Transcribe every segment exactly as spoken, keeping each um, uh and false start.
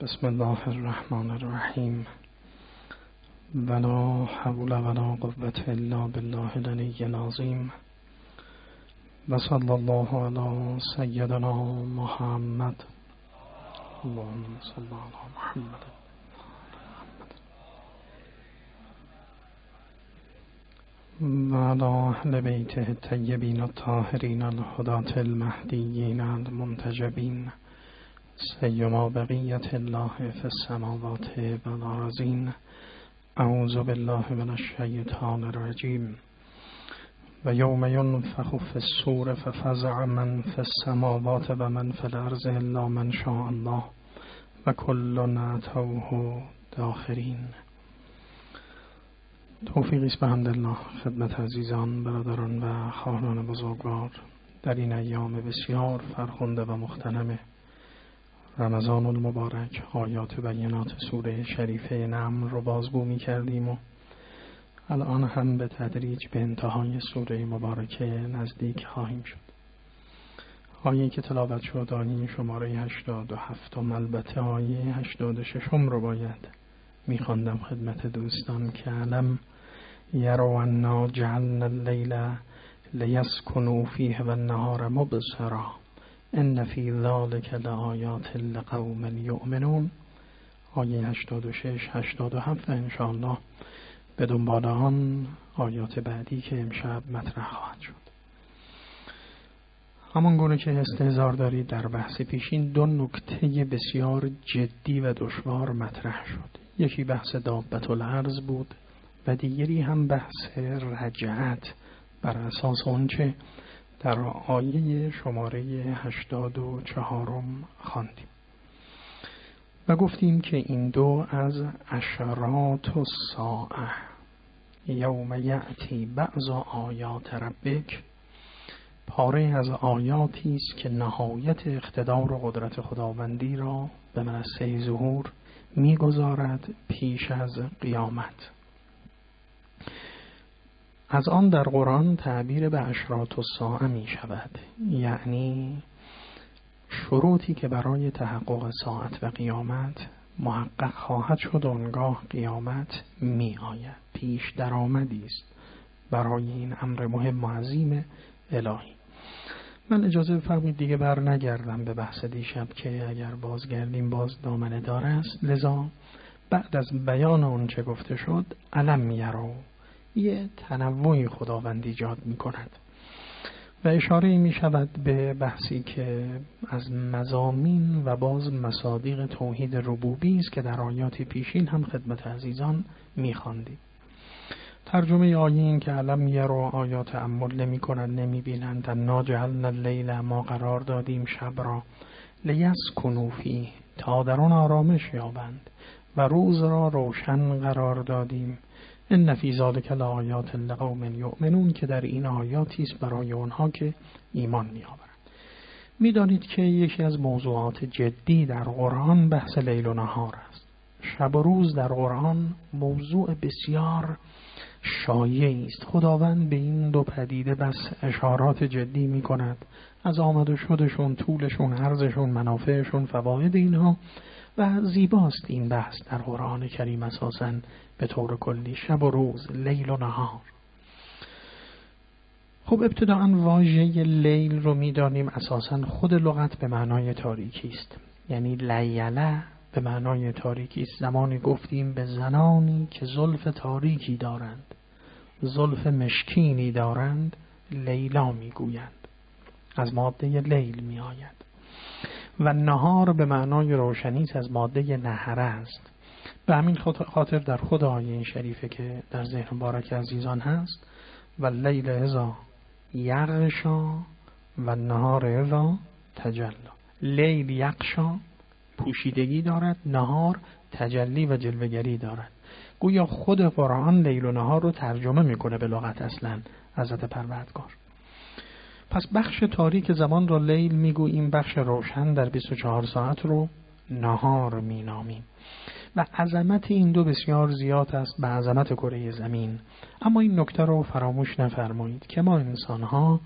بسم الله الرحمن الرحیم. ولا حول ولا قوة الا بالله العلی العظیم. و صلی الله علی سیدنا محمد. اللهم صل علی محمد و علی اهل بیته الطیبین الطاهرین الهداة المهدیین المنتجبین سیما بقیت الله فی السماوات و الارضین. اعوذ بالله من الشیطان الرجیم. و یوم ینفخ فی الصور ففزع من فی السماوات و من فی الارض الا من شاء الله و کل اتوه داخرین. توفیقی است بحمدالله خدمت عزیزان، برادران و خواهران بزرگوار در این ایام بسیار فرخنده و مغتنم رمضان المبارک. آیات و بینات سوره شریفه نمل رو بازگو می کردیم و الان هم به تدریج به انتهای سوره مبارکه نزدیک خواهیم شد. آیه که تلاوت شد آیه شماره هشتاد و هفت، البته آیه هشتاد و شش رو باید می خواندم خدمت دوستان که علم یرو انا جعلنا اللیل لیسکنوا فیه و النهار مبصرا ان فی ذلک لآیات لقوم یؤمنون. آیه هشتاد و شش هشتاد و هفت انشاءالله به دنبال آن آیات بعدی که امشب مطرح خواهد شد. همان گونه که استحضار دارید در بحث پیشین دو نکته بسیار جدی و دشوار مطرح شد. یکی بحث دابة الارض بود و دیگری هم بحث رجعت بر اساس آنچه در آیه شماره هشتاد و چهارم خواندیم و گفتیم که این دو از اشراط الساعه یوم یأتی بعض آیات ربک، پاره از آیاتی است که نهایت اقتدار و قدرت خداوندی را به منصه ظهور می‌گذارد پیش از قیامت. از آن در قرآن تعبیر به اشراط الساعه می شود، یعنی شروطی که برای تحقق ساعت و قیامت محقق خواهد شد آنگاه قیامت می آید. پیش درآمدی است برای این امر مهم و عظیم الهی. من اجازه بفرمایید دیگه بر نگردم به بحث دیشب که اگر بازگردیم باز دامنه دار است. لذا بعد از بیان اون چه گفته شد علم یرو یه تنوعی خداوند ایجاد می کند و اشاره می شود به بحثی که از مضامین و باز مصادیق توحید ربوبی است که در آیات پیشین هم خدمت عزیزان می خواندیم. ترجمه آیه این که علم یرو آیات تأمل نمی کنند، نمی بینند. انا جعلنا اللیل، ما قرار دادیم شب را، لیسکنوا فیه، تا در آن آرامش یابند، و روز را روشن قرار دادیم. ان فی ذلک لآیات لقوم یؤمنون، که در این آیاتی است برای آنها که ایمان می‌آورند. می‌دانید که یکی از موضوعات جدی در قرآن بحث لیل و نهار است. شب و روز در قرآن موضوع بسیار شایعی است. خداوند به این دو پدیده بس اشارات جدی می‌کند، از آمد و شدشون، طولشون، عرضشون، منافعشون، فواید اینها، و زیباست این بحث در قرآن کریم اساساً به طور کلی. شب و روز، لیل و نهار. خب ابتداءً واژه لیل رو می‌دانیم اساساً خود لغت به معنای تاریکی است، یعنی لیله به معنای تاریکی است. زمانی گفتیم به زنانی که زلف تاریکی دارند، زلف مشکینی دارند، لیلا میگویند، از ماده لیل می آید. و نهار به معنای روشنی از ماده نهره است. به همین خاطر در خود آیه شریفه که در ذهن مبارک عزیزان هست، و لیل اذا یغشا و نهار اذا تجلی. لیل یغشا پوشیدگی دارد، نهار تجلی و جلوگری دارد. گویا خود قرآن لیل و نهار رو ترجمه میکنه به لغت اصلا حضرت پروردگار. پس بخش تاریک زمان را لیل میگوییم، بخش روشن در بیست و چهار ساعت رو نهار مینامیم. و عظمت این دو بسیار زیاد است به عظمت کره زمین. اما این نکته رو فراموش نفرمایید که ما انسان‌ها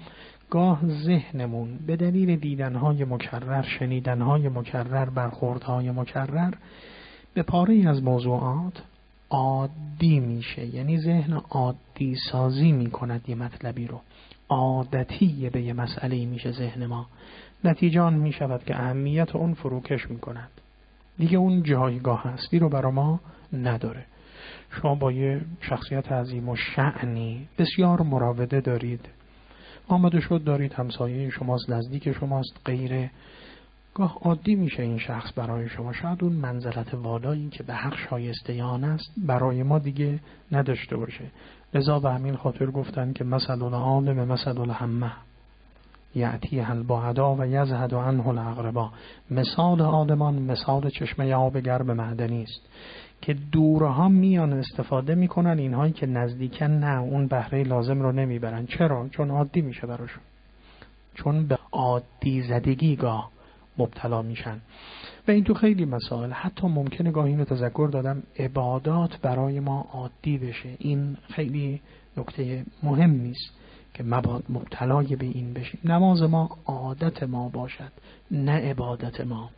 گاه ذهنمون به دلیل دیدنهای مکرر، شنیدنهای مکرر، برخوردهای مکرر به پاره از موضوعات عادی میشه. یعنی ذهن عادی سازی میکند یه مطلبی رو، عادتی به یه مسئله میشه ذهن ما. نتیجه آن میشود که اهمیت اون فروکش میکند، دیگه اون جایگاه هستی رو برای ما نداره. شما با یه شخصیت عظیم و شأنی بسیار مراوده دارید، آمده شد دارید، همسایه شماست، نزدیک شماست، غیره، گاه عادی میشه این شخص برای شما. شاید اون منزلت والایی که به حق شایسته آن است برای ما دیگه نداشته باشه. لذا به همین خاطر گفتن که مثل العالم مثل الهمه یأتی البعدا و یزهد عنه الاقربا. مثال عالمان مثال چشمه آب گرم معدنی است که دورها میان استفاده میکنن، اینهایی که نزدیکن نه، اون بهره لازم رو نمیبرن. چرا؟ چون عادی میشه براشون، چون به عادی زدگی گاه مبتلا میشن. و این تو خیلی مسائل، حتی ممکنه گاهی اینو تذکر دادم، عبادات برای ما عادی بشه. این خیلی نکته مهمی است که مباد مبتلای به این بشیم. نماز ما عادت ما باشد نه عبادت ما.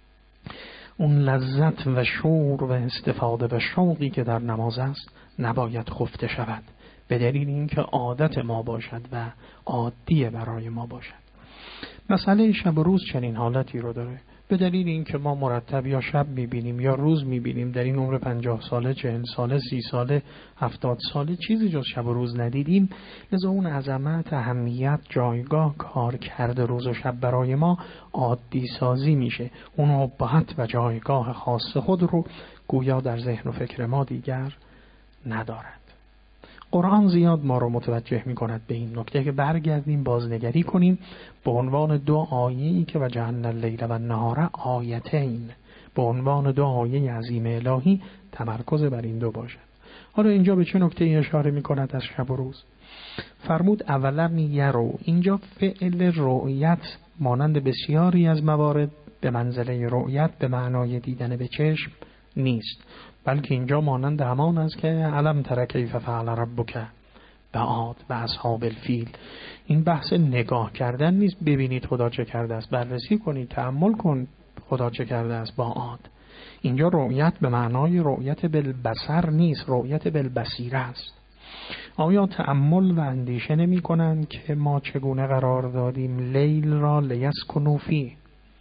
اون لذت و شور و استفاده و شوقی که در نماز است نباید خفته شود، به دلیل اینکه عادت ما باشد و عادی برای ما باشد. مسئله شب و روز چنین حالتی رو داره، به دلیل اینکه ما مرتب یا شب میبینیم یا روز میبینیم. در این عمر پنجاه ساله، چهل ساله، سی ساله، هفتاد ساله چیزی جز شب و روز ندیدیم. لذا اون عظمت، اهمیت، جایگاه، کار کرده روز و شب برای ما عادی سازی میشه. اون ابهت و جایگاه خاص خود رو گویا در ذهن و فکر ما دیگر ندارد. قرآن زیاد ما رو متوجه می کند به این نکته که برگردیم بازنگری کنیم به عنوان دو آیه‌ای که وجعلنا اللیل و النهار آیتین، به عنوان دو آیه عظیم الهی تمرکز بر این دو باشد. حالا اینجا به چه نکته اشاره می کند از شب و روز؟ فرمود اولم یرو. اینجا فعل رؤیت مانند بسیاری از موارد به منزله رؤیت به معنای دیدن به چشم نیست، بلکه اینجا مانند همان است که علم تر کیف فعل ربک بعاد و اصحاب الفیل. این بحث نگاه کردن نیست ببینید خدا چه کرده است، بررسی کنید، تأمل کن خدا چه کرده است با عاد. اینجا رؤیت به معنای رؤیت بالبصر نیست، رؤیت بالبصیره است. آیا تأمل و اندیشه نمی کنند که ما چگونه قرار دادیم لیل را لیسکنوا فیه،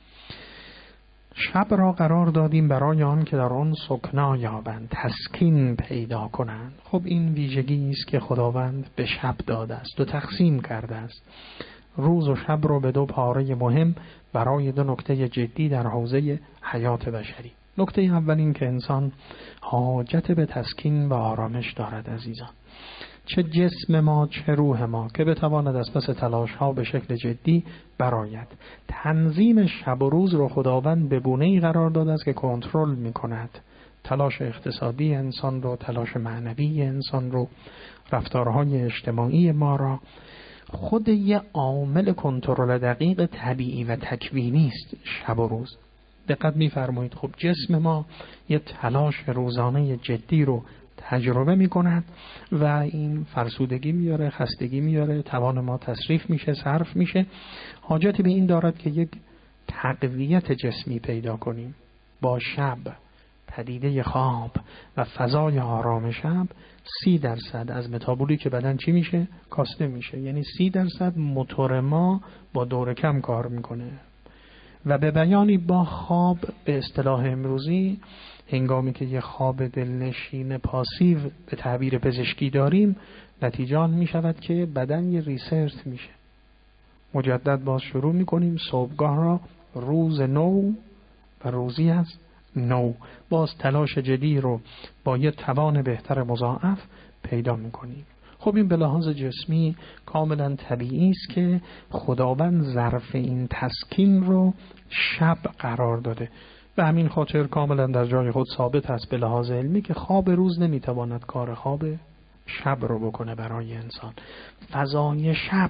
شب را قرار دادیم برای آن که در آن سکنا یابند، تسکین پیدا کنند. خب این ویژگی است که خداوند به شب داده است و تقسیم کرده است. روز و شب را به دو پاره مهم برای دو نکته جدی در حوزه حیات بشری. نکته اول این که انسان حاجت به تسکین و آرامش دارد عزیزان، چه جسم ما چه روح ما، که بتواند از پس تلاش ها به شکل جدی برآید. تنظیم شب و روز رو خداوند به گونه‌ای قرار داده است که کنترل می کند تلاش اقتصادی انسان رو، تلاش معنوی انسان رو، رفتارهای اجتماعی ما را. خود یه عامل کنترل دقیق طبیعی و تکوینی است شب و روز. دقت می‌فرمایید. خب جسم ما یه تلاش روزانه جدی رو تجربه می‌کند و این فرسودگی میاره، خستگی میاره، توان ما تصریف میشه، صرف میشه. حاجتی به این دارد که یک تقویت جسمی پیدا کنیم. با شب، پدیده خواب و فضای آرام شب سی درصد از متابولیک بدن چی میشه؟ کاسته میشه. یعنی سی درصد موتور ما با دور کم کار میکنه. و به بیانی با خواب به اصطلاح امروزی، هنگامی که یه خواب دلنشین پاسیو به تعبیر پزشکی داریم، نتیجه آن می شود که بدن یه ریسرت میشه. مجدد باز شروع می کنیم صبحگاه را، روز نو و روزی از نو، باز تلاش جدی رو با یه توان بهتر مضاعف پیدا می کنیم. خب این به لحاظ جسمی کاملا طبیعی است که خداوند ظرف این تسکین رو شب قرار داده. به همین خاطر کاملا در جای خود ثابت است به لحاظ علمی که خواب روز نمیتواند کار خواب شب رو بکنه برای انسان. فضای شب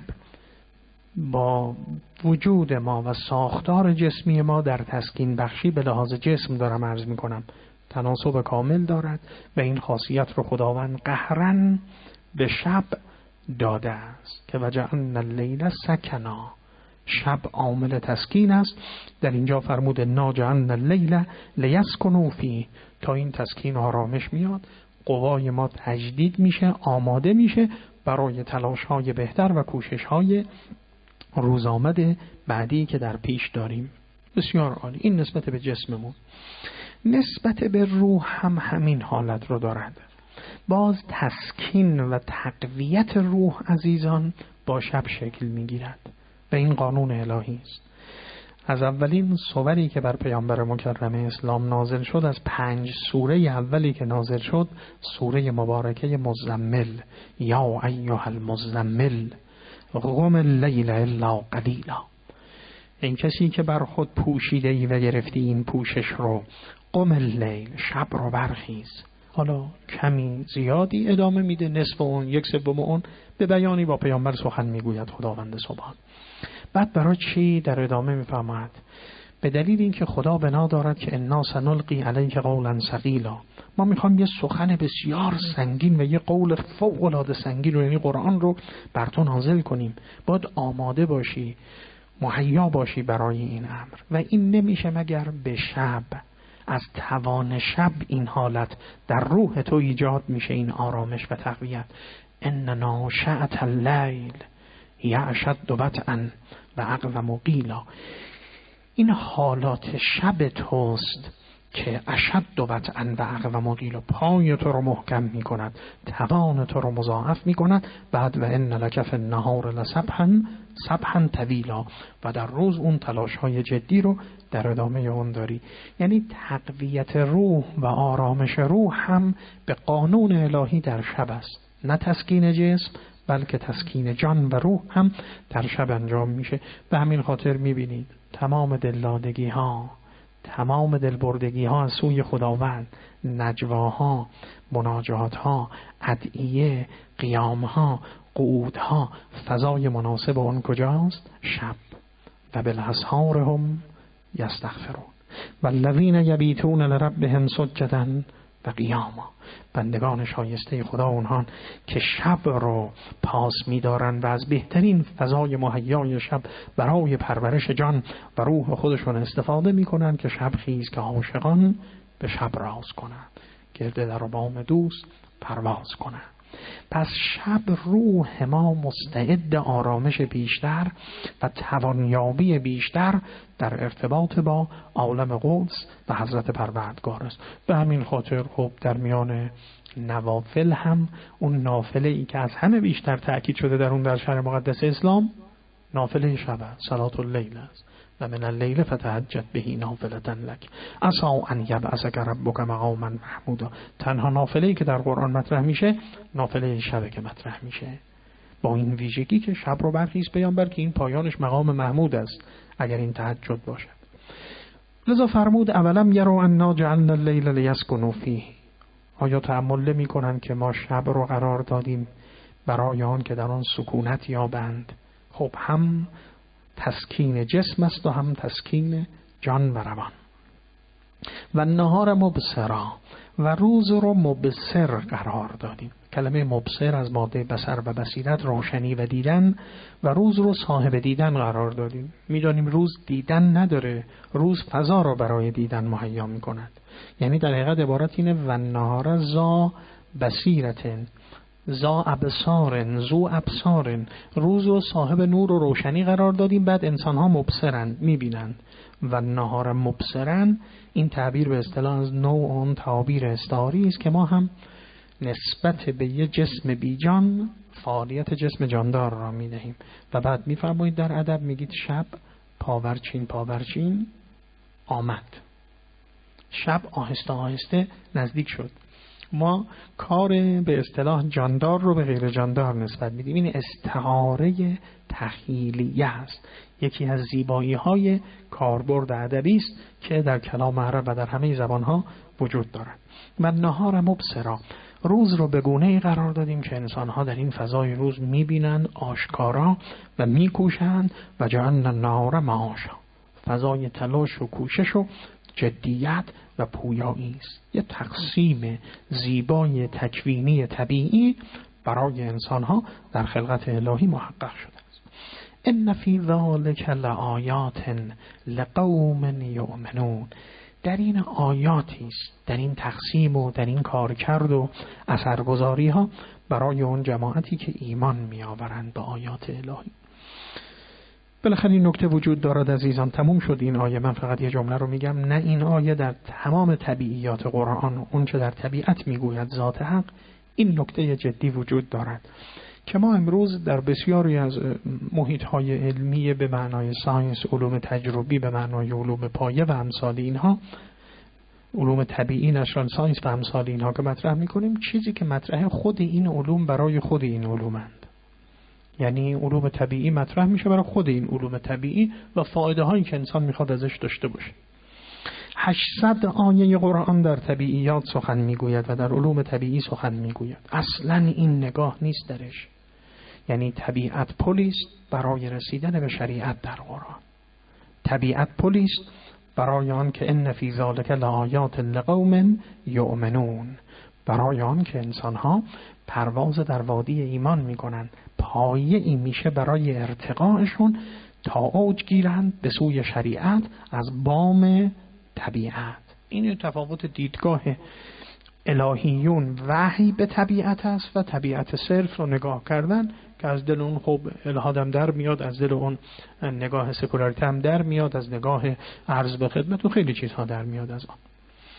با وجود ما و ساختار جسمی ما در تسکین بخشی به لحاظ جسم دارم عرض میکنم تناسب کامل دارد و این خاصیت رو خداوند قهرن به شب داده است که وجعلنا اللیل سکنا، شب عامل تسکین است. در اینجا فرمود انا جعلنا اللیل لیسکنوا فیه، تا این تسکین و آرامش میاد قوای ما تجدید میشه، آماده میشه برای تلاش‌های بهتر و کوشش‌های روزآمد بعدی که در پیش داریم. بسیار عالی. این نسبت به جسممون. نسبت به روح هم همین حالت رو دارد. باز تسکین و تقویت روح عزیزان با شب شکل میگیرد و این قانون الهی است. از اولین سوری که بر پیامبر مکرم اسلام نازل شد، از پنج سوره اولی که نازل شد، سوره مبارکه مزمل، یا ایها المزمل قم اللیل الا قلیلا، این کسی که بر خود پوشیده ای و گرفتی این پوشش رو، قم اللیل، شب رو برخیز. حالا کمی زیادی ادامه میده، نصف اون، یک سوم اون، به بیانی با پیامبر سخن میگوید خداوند سبحان. بعد برای چی در ادامه میفرماید؟ به دلیل اینکه خدا بنا دارد که انا سنلقی علیک قولا ثقیلا، ما میخوام یه سخن بسیار سنگین و یه قول فوق العاده سنگین رو، یعنی قرآن رو بر تو نازل کنیم. باید آماده باشی، مهیا باشی برای این امر و این نمیشه مگر به شب. از توان شب این حالت در روح تو ایجاد میشه، این آرامش و تقویت. ان ناشئة اللیل هی اشد وطئا و اقوم قیلا. این حالات شب توست که اشد وطئا و اقوم قیلا، پای تو رو محکم میکند، توان تو رو مضاعف میکند. بعد و ان لک فی النهار لسبحا سبحا طویلا، و در روز اون تلاش های جدی رو در ادامه اون داری. یعنی تقویت روح و آرامش روح هم به قانون الهی در شب است، نه تسکین جسم بلکه تسکین جان و روح هم در شب انجام میشه. به همین خاطر میبینید تمام دلدادگی ها، تمام دلبردگی ها از سوی خداوند، نجواها، مناجات ها، ادعیه، قیام ها، قعود ها، فضای مناسب اون کجاست؟ شب. و بالاسحار هم یستغفرون والذین یبیتون لربهم سجدا و قیاما. بندگان شایسته خدا اونهان که شب رو پاس می‌دارن و از بهترین فضای مهیای شب برای پرورش جان و روح خودشون استفاده می‌کنن که شب خیز که عاشقان به شب راز کنند، گرد در بام دوست پرواز کنند. پس شب روح ما مستعد آرامش بیشتر و توانیابی بیشتر در ارتباط با عالم قدس و حضرت پروردگار است. به همین خاطر خب در میان نوافل هم اون نافله ای که از همه بیشتر تأکید شده در اون در شرع مقدس اسلام، نافله شب است، صلات اللیل است. و من اللیل فتهجد به نافلة لک عسى ان یبعثک ربک مقاما محمودا. تنها نافله‌ای که در قرآن مطرح میشه نافله شب که مطرح میشه، با این ویژگی که شب رو برخیز پیامبر که این پایانش مقام محمود است اگر این تهجد باشد. لذا فرمود اولم یروا انا جعلنا اللیل لیسکنوا فیه، آیا تأمل میکنن که ما شب رو قرار دادیم برای آن که در آن سکونت یابند؟ خب هم تسکین جسم است و هم تسکین جان و روان. و نهار مبصرا، و روز رو مبصر قرار دادیم. کلمه مبصر از ماده بصر و بصیرت، روشنی و دیدن، و روز رو صاحب دیدن قرار دادیم. میدانیم روز دیدن نداره، روز فضا رو برای دیدن مهیا میکند. یعنی در حقیقت عبارت اینه و نهار ذا بصیرتن ذا ابصارن ذو ابصارن، روز و صاحب نور و روشنی قرار دادیم. بعد انسان ها مبصرن، میبینند. و نهار مبصرن، این تعبیر به اصطلاح از نوع اون تعبیر استعاری است که ما هم نسبت به یه جسم بیجان فعالیت جسم جاندار را میدهیم. و بعد میفرمایید در ادب میگید شب پاورچین پاورچین آمد، شب آهسته آهسته نزدیک شد. ما کار به اصطلاح جاندار رو به غیر جاندار نسبت میدیم. این استعاره تخیلیه است، یکی از زیبایی های کاربرد ادبی است که در کلام عرب و در همه زبان ها وجود دارد. و نهار مبصرا، روز رو به گونه‌ای قرار دادیم که انسان ها در این فضای روز میبینند آشکارا و میکوشند. و جعلنا النهار معاشا، فضای تلاش و کوشش و جدیت و پویایی است. یه تقسیم زیبای تکوینی طبیعی برای انسانها در خلقت الهی محقق شده است. ان فی ذلک لآیات لقوم یؤمنون، در این آیاتی است، در این تقسیم و در این کارکرد و اثرگذاری ها برای اون جماعتی که ایمان می آورند به آیات الهی. بالاخره این نکته وجود دارد عزیزان. تموم شد این آیه. من فقط یه جمله رو میگم، نه این آیه در تمام طبیعیات قرآن، اون چه در طبیعت میگوید ذات حق، این نکته جدی وجود دارد که ما امروز در بسیاری از محیط‌های علمی به معنای ساینس، علوم تجربی به معنای علوم پایه و امثال اینها، علوم طبیعی، نشان ساینس و امثال اینها که مطرح میکنیم، چیزی که مطرح خود این علوم برای خود این علومند. یعنی علوم طبیعی مطرح میشه برای خود این علوم طبیعی و فایده هایی که انسان میخواد ازش داشته باشه. هشتصد آیه قرآن در طبیعیات سخن میگوید و در علوم طبیعی سخن میگوید. اصلا این نگاه نیست درش. یعنی طبیعت پلیست برای رسیدن به شریعت در قرآن. طبیعت پلیست برای آن که ان فی ذلک لآیات لقوم یؤمنون، برای آن که انسانها پرواز در وادی ایمان میکنن، پایه این میشه برای ارتقائشون تا اوج گیرند به سوی شریعت از بام طبیعت. این تفاوت دیدگاه الهیون وحی به طبیعت است و طبیعت صرف رو نگاه کردن که از دل اون خب الهادم در میاد، از دل اون نگاه سکولاریته هم در میاد، از نگاه عرض به خدمت و خیلی چیزها در میاد از آن.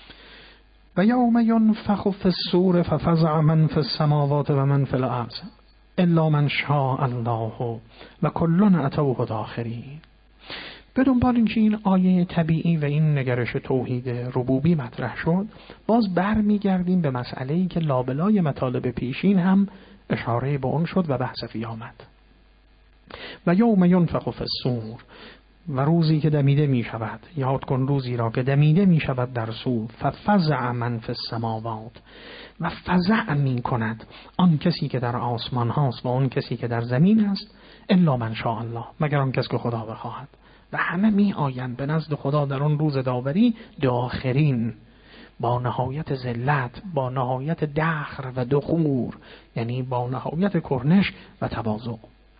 و یوم ینفخ فی الصور ففزع من فی السماوات و من فی الارض الا من شاء الله و کلنا اتوه داخرین. به دنبال اینکه این آیه طبیعی و این نگرش توحید ربوبی مطرح شد، باز برمیگردیم به مسئله‌ای که لابلای مطالب پیشین هم اشاره به اون شد و بحث قیامت. و یوم ینفخ فی الصور، و روزی که دمیده می شود، یاد کن روزی را که دمیده می شود در صور، ففزع من فی السماوات، و فزع می کند آن کسی که در آسمان هاست و آن کسی که در زمین است، الا من شاء الله، مگر آن کس که خدا بخواهد. و همه می آیند به نزد خدا در آن روز داوری داخرین، با نهایت ذلت، با نهایت دخر و دخور، یعنی با نهایت کرنش و تواضع.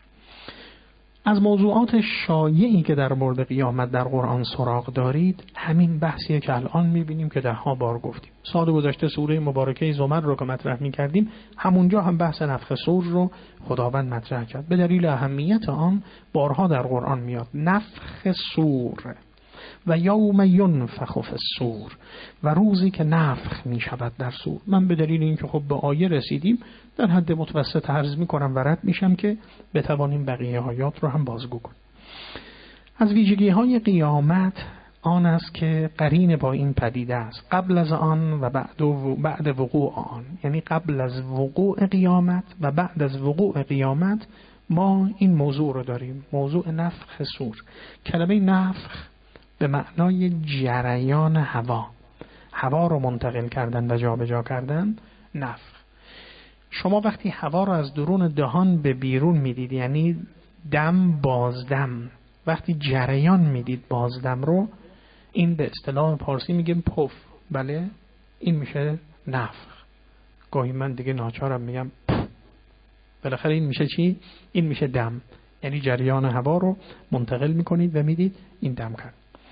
از موضوعات شایعی که در مورد قیامت در قرآن سراغ دارید، همین بحثیه که الان می‌بینیم که ده ها بار گفتیم. سال گذشته سوره مبارکه زمر رو که مطرح می‌کردیم، همونجا هم بحث نفخ صور رو خداوند مطرح کرد. به دلیل اهمیت آن بارها در قرآن میاد. نفخ صور و یوم ینفخ فی الصور، و روزی که نفخ می شود در صور. من به دلیل اینکه خب به آیه رسیدیم در حد متوسط عرض می کنم و رد میشم که بتوانیم بقیه آیات رو هم بازگو کنیم. از ویژگی های قیامت آن است که قرین با این پدیده است، قبل از آن و بعد و بعد وقوع آن. یعنی قبل از وقوع قیامت و بعد از وقوع قیامت ما این موضوع رو داریم، موضوع نفخ صور. کلمه نفخ به معنای جریان هوا، هوا رو منتقل کردن و جابجا کردن، نفخ. شما وقتی هوا رو از درون دهان به بیرون میدید، یعنی دم بازدم، وقتی جریان میدید بازدم رو، این به اصطلاح پارسی میگیم پف. بله، این میشه نفخ. گاهی من دیگه ناچارم میگم پف. بالاخره این میشه چی؟ این میشه دم، یعنی جریان هوا رو منتقل میکنید و میدید این دم کرد.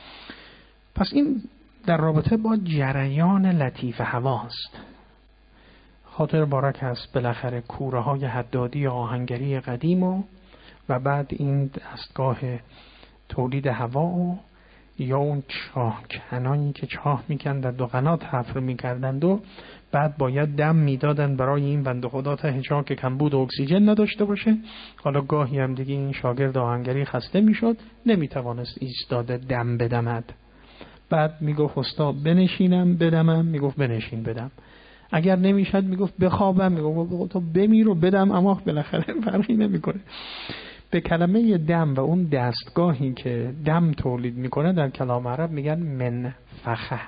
پس این در رابطه با جریان لطیف هواست. خاطر بارک هست بالاخره کوره های حدادی آهنگری قدیم و و بعد این دستگاه تولید هوا و یا اون چاه کنانی که چاه میکندند و قنات حفر میکردند و بعد باید دم میدادند برای این بنده خدا ته چاه که کمبود و اکسیژن نداشته باشه. حالا گاهی هم دیگه این شاگرد آهنگری خسته میشد، نمیتوانست ایستاده دم بدمد. بعد میگفت استاد بنشینم بدمم، میگفت بنشین بدم. اگر نمیشد میگفت بخوابم، میگفت تو بمیر و بدم، اما بالاخره فرقی نمیکنه. به کلمه دم و اون دستگاهی که دم تولید میکنه در کلام عرب میگن منفخه.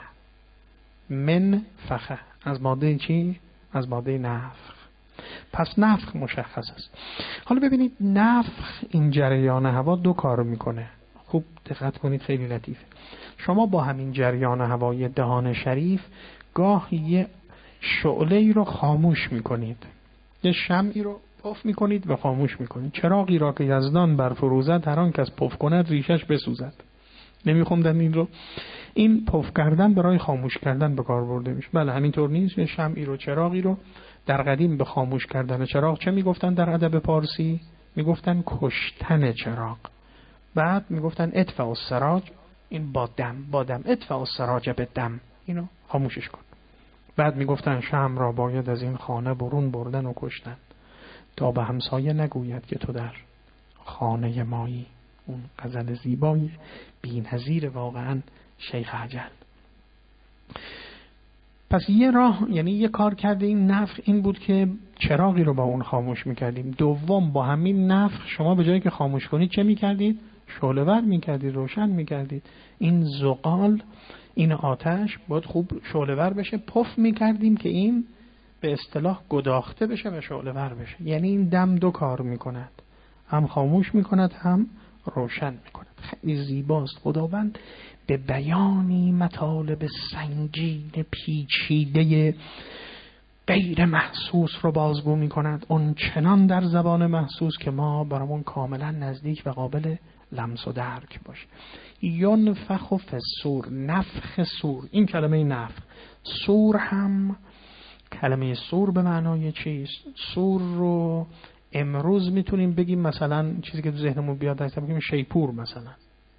منفخه از ماده چی؟ از ماده نفخ. پس نفخ مشخص است. حالا ببینید نفخ، این جریان هوا دو کار میکنه. خوب دقت کنید، خیلی لطیفه. شما با همین جریان هوای دهان شریف گاه یه شعله ای رو خاموش میکنید. یه شمعی رو پف میکنید و خاموش میکنید. چراغی را که یزدان برفروزد، هر آن کس پف کند ریشش بسوزد. نمیخوندن این رو؟ این پف کردن برای خاموش کردن به کار برده میشه. بله همینطور نیست؟ شمعی رو، چراغی رو در قدیم به خاموش کردن چراغ چه میگفتن در ادب پارسی؟ میگفتن کشتن چراغ. بعد میگفتن اطفاء السراج، این با دم، با دم، اطفاء السراج به دم، اینو خاموشش کن. بعد میگفتن شمع را باید از این خانه برون بردن و کشتن تا به همسایه نگوید که تو در خانه مایی. اون غزل زیبای بی‌نظیر واقعا شیخ عجل. پس یه راه، یعنی یه کار کرده این نفخ این بود که چراغی رو با اون خاموش میکردیم. دوم، با همین نفخ شما به جایی که خاموش کنید چه میکردید؟ شعله‌ور میکردید، روشن میکردید. این زغال، این آتش باید خوب شعله‌ور بشه، پف میکردیم که این به اصطلاح گداخته بشه و شعله‌ور بشه. یعنی این دم دو کار میکند، هم خاموش میکند هم روشن میکند. خیلی زیباست. خداوند به بیانی مطالب سنگین پیچیده غیر محسوس رو بازگو میکند، اون چنان در زبان محسوس که ما برامون کاملا نزدیک و قابل لمس و درک باشه. ینفخ فی الصور، نفخ صور. این کلمه نفخ، صور هم کلمه صور به معنای چیست؟ صور رو امروز میتونیم بگیم مثلا چیزی که تو ذهنمون بیاد هست بگیم شیپور مثلا.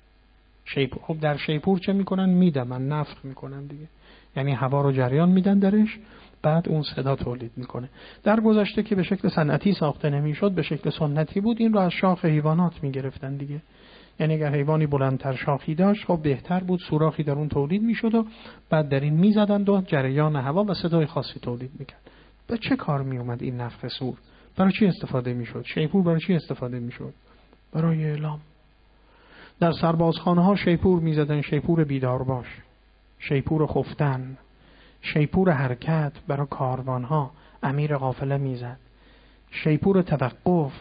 شیپور. خب در شیپور چه میکنن؟ میدمن، نفخ میکنن دیگه. یعنی هوا رو جریان میدن درش، بعد اون صدا تولید میکنه. در گذشته که به شکل صنعتی ساخته نمیشد، به شکل سنتی بود، این رو از شاخ حیوانات میگرفتن دیگه. یعنی اگر حیوانی بلندتر شاخی داشت خب بهتر بود، سوراخی در اون تولید میشد و بعد در این میزدند و جریان هوا و صدای خاصی تولید میکرد. به چه کار میومد این نفخ صور؟ برای چی استفاده میشد؟ شیپور برای چی استفاده میشد؟ برای اعلام. در سربازخانه ها شیپور میزدن، شیپور بیدار باش، شیپور خفتن، شیپور حرکت برای کاروان ها، امیر قافله میزد، شیپور توقف.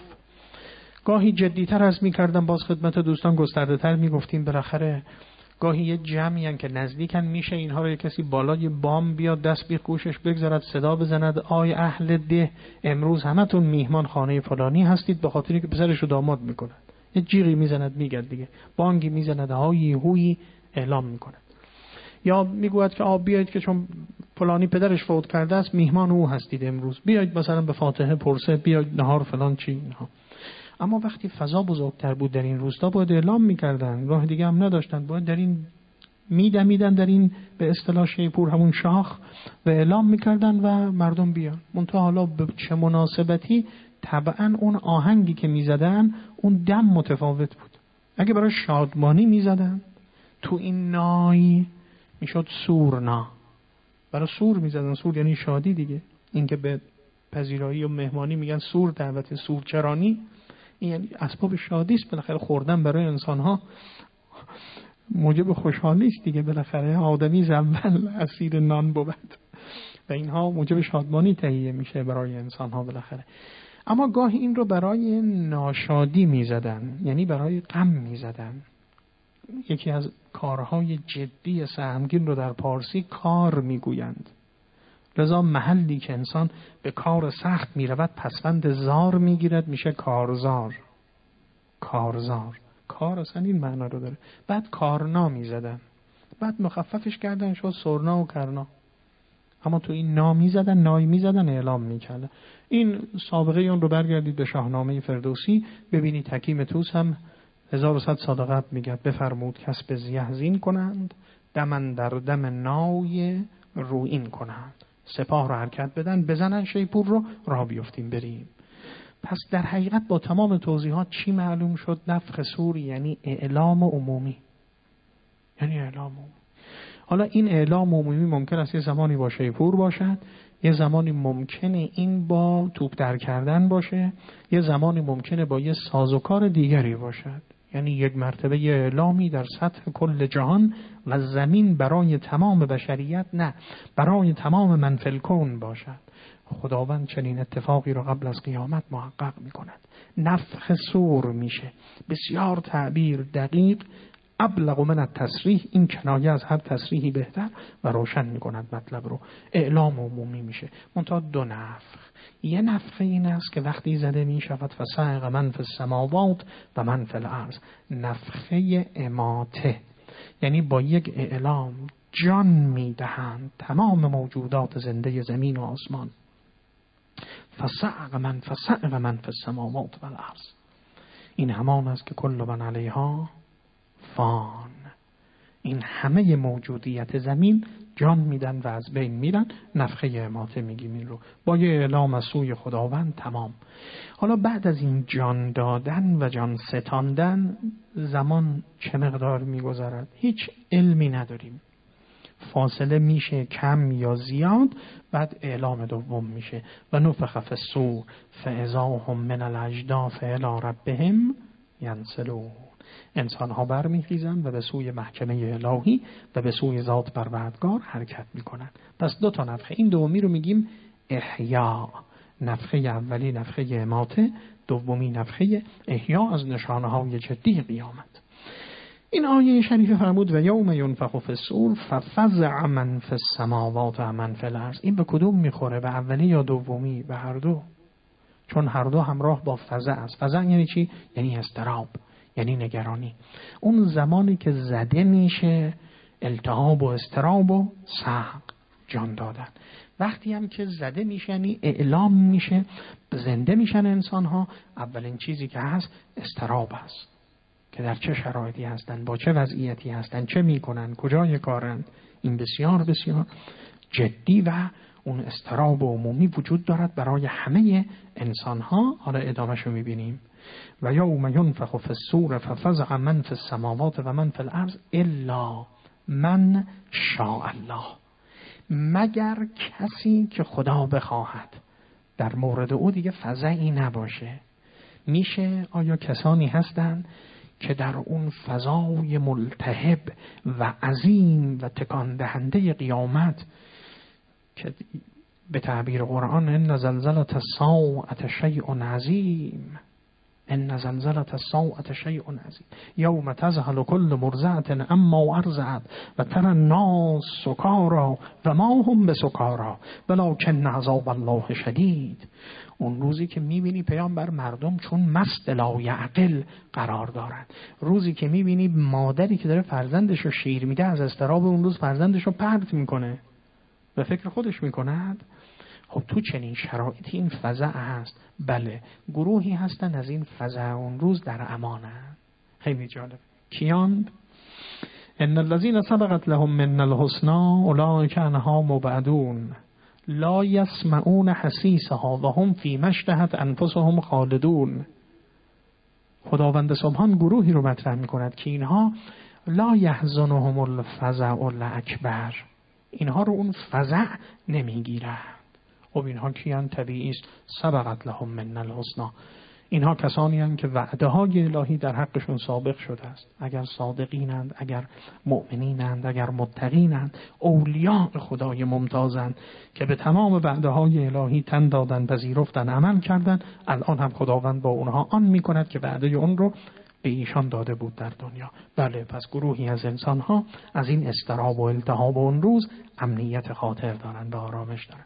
گاهی جدیتر از میکردن، باز خدمت دوستان گسترده تر میگفتیم، بالاخره گاهی یه جمعی هن که نزدیکن، میشه اینها رو یه کسی بالای بام بیاد دست بی گوشش بگذارد صدا بزند آی اهل ده امروز همتون میهمان خانه فلانی هستید، به خاطری که پسرش رو داماد میکنند. یه جیغی میزند میگد دیگه، بانگی میزند، هایی هویی اعلام میکند. یا میگوید که آب بیایید که چون فلانی پدرش فوت کرده است میهمان او هستید امروز، بیایید مثلا به فاتحه پرسه، بیایید نهار فلان چی اینها. اما وقتی فضا بزرگتر بود در این روستا باید اعلام میکردن، راه دیگه هم نداشتن، باید در این میدمیدن در این به اصطلاح شیپور همون شاخ و اعلام میکردن و مردم بیان. منتها حالا به چه مناسبتی طبعا اون آهنگی که میزدن اون دم متفاوت بود. اگه برای شادمانی میزدن تو این نای میشد سورنا، برای سور میزدن، سور یعنی شادی دیگه. این که به پذیرایی و مهمانی میگن سور دعوت، سور چرانی، این یعنی اسباب شادی است. بالاخره خوردن برای انسان ها موجب خوشحالی است دیگه. بالاخره آدمی زول اسیر نان بود و اینها موجب شادمانی تهیه میشه برای انسان ها بالاخره. اما گاهی این رو برای ناشادی میزدن، یعنی برای غم میزدن. یکی از کارهای جدی سهمگین رو در پارسی کار میگویند. لذا محلی که انسان به کار سخت میرود پسوند زار میگیرد، میشه کارزار. کارزار، کار اصلا این معنا رو داره. بعد کارنا میزدن، بعد مخففش کردن شد سرنا و کرنا. اما تو این نا میزدن، نای میزدن، اعلام میکردن. این سابقه اون رو برگردید به شاهنامه فردوسی ببینید. حکیم طوس هم هزار و صد سال قبل میگه بفرمود کسب زیهزین کنند، دمن در دم نای روئین کنند. سپاه رو حرکت بدن، بزنن شیپور رو، راه بیفتیم بریم. پس در حقیقت با تمام توضیحات چی معلوم شد؟ نفخ صور یعنی اعلام عمومی، یعنی اعلام عمومی. حالا این اعلام عمومی ممکن است یه زمانی با شیپور باشد، یه زمانی ممکنه این با توپ در کردن باشه، یه زمانی ممکنه با یه سازوکار دیگری باشد. یعنی یک مرتبه یه اعلامی در سطح کل جهان و زمین برای تمام بشریت، نه برای تمام من فی الکون باشد. خداوند چنین اتفاقی رو قبل از قیامت محقق می کند. نفخ صور میشه. بسیار تعبیر دقیق ابلغ من التصریح، این کنایه از هر تصریحی بهتر و روشن میکند مطلب رو. اعلام عمومی میشه. منتها دو نفخ. یه نفخه این است که وقتی زده میشود فصعق من فی السماوات و من فی الارض، نفخه اماته، یعنی با یک اعلام جان میدهند تمام موجودات زنده زمین و آسمان. فصعق من فصعق من فی السماوات و الارض، این همان است که کل من علیها فان، این همه موجودیت زمین جان میدن و از بین میرن. نفخه اماته میگیم این رو، با یه اعلام از سوی خداوند تمام. حالا بعد از این جان دادن و جان ستاندن زمان چه مقدار میگذرد؟ هیچ علمی نداریم. فاصله میشه کم یا زیاد، بعد اعلام دوم میشه و نفخ فی الصور فاذا هم من الاجداث الی ربهم ینسلون. انسان ها برمیخیزند و به سوی محکمه الهی و به سوی ذات پروردگار حرکت میکنند. پس دو تا نفخه، این دومی رو میگیم احیا. نفخه اولی نفخه اماته، دومی نفخه احیا، از نشانه های جدی قیامت. این آیه شریفه فرمود و یوم ینفخ فی الصور ففزع من فی السماوات و من فی الارض. این به کدوم میخوره؟ به اولی یا دومی؟ به هر دو، چون هر دو همراه با فزع است. فزع یعنی چی؟ یعنی اضطراب، یعنی نگرانی. اون زمانی که زده میشه التهاب و اضطراب و صعق، جان دادن. وقتی هم که زده میشه یعنی اعلام میشه، زنده میشن انسان ها، اولین چیزی که هست اضطراب است که در چه شرایطی هستن، با چه وضعیتی هستن، چه میکنن، کجای کارن. این بسیار بسیار جدی و اون اضطراب عمومی وجود دارد برای همه انسان ها. حالا ادامهش رو میبینیم. و یوم ینفخ فی الصور ففزع من فی السماوات و من فی الارض الا من شاء الله، مگر کسی که خدا بخواهد. در مورد او دیگه فزعی نباشه. میشه آیا کسانی هستند که در اون فضای ملتهب و عظیم و تکان دهنده قیامت که به تعبیر قرآن ان زلزله الساعة شیء عظیم، ان زلزله الساعة شیء عظیم یوم تذهل كل مرضعة عما ارضعت و ترى الناس سکارى و ما هم بسکارى ولکن عذاب الله شدید. اون روزی که میبینی پیامبر مردم چون مست لا یعقل قرار دارن، روزی که میبینی مادری که داره فرزندش رو شیر میده از اضطراب اون روز فرزندش رو پرت میکنه و فکر خودش میکند. خب تو چنین شرایطی این فزع هست. بله، گروهی هستن از این فزع اون روز در امانن. خیلی جالب. کیان؟ ان الذين سبقت لهم من الحسنى اولئک عنها مبعدون لا يسمعون حسیسها و هم فیما اشتهت انفسهم خالدون. خداوند سبحان گروهی رو مطرح میکند که اینها لا یحزنهم الفزع الاکبر، اینها رو اون فزع نمیگیرند. خب اینها کیان؟ طبیعی است سبقت لهم من الحسنى، اینها کسانی هستند که وعده های الهی در حقشون سابق شده است. اگر صادقینند، اگر مؤمنینند، اگر متقینند، اولیاء خدای ممتازند که به تمام وعده های الهی تن دادن، پذیرفتن، عمل کردن، الان هم خداوند با اونها آن میکند که وعده اون رو به ایشان داده بود در دنیا. بله، پس گروهی از انسان ها از این اضطراب و التهاب اون روز امنیت خاطر دارند و آرامش دارند.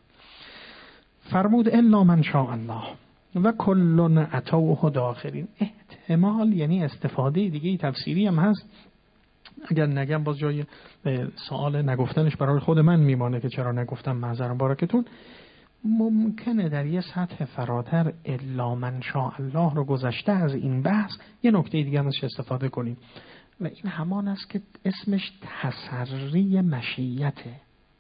فرمود الا من شاء الله و کلن اتوه داخلین. احتمال یعنی استفاده دیگه تفسیری هم هست، اگر نگم باز جای سوال نگفتنش برای خود من میمانه که چرا نگفتم، معذرم بارکتون. ممکنه در یه سطح فراتر الا من شاء الله رو گذشته از این بحث یه نکته دیگه ازش استفاده کنیم و این همان است که اسمش تسری مشیته.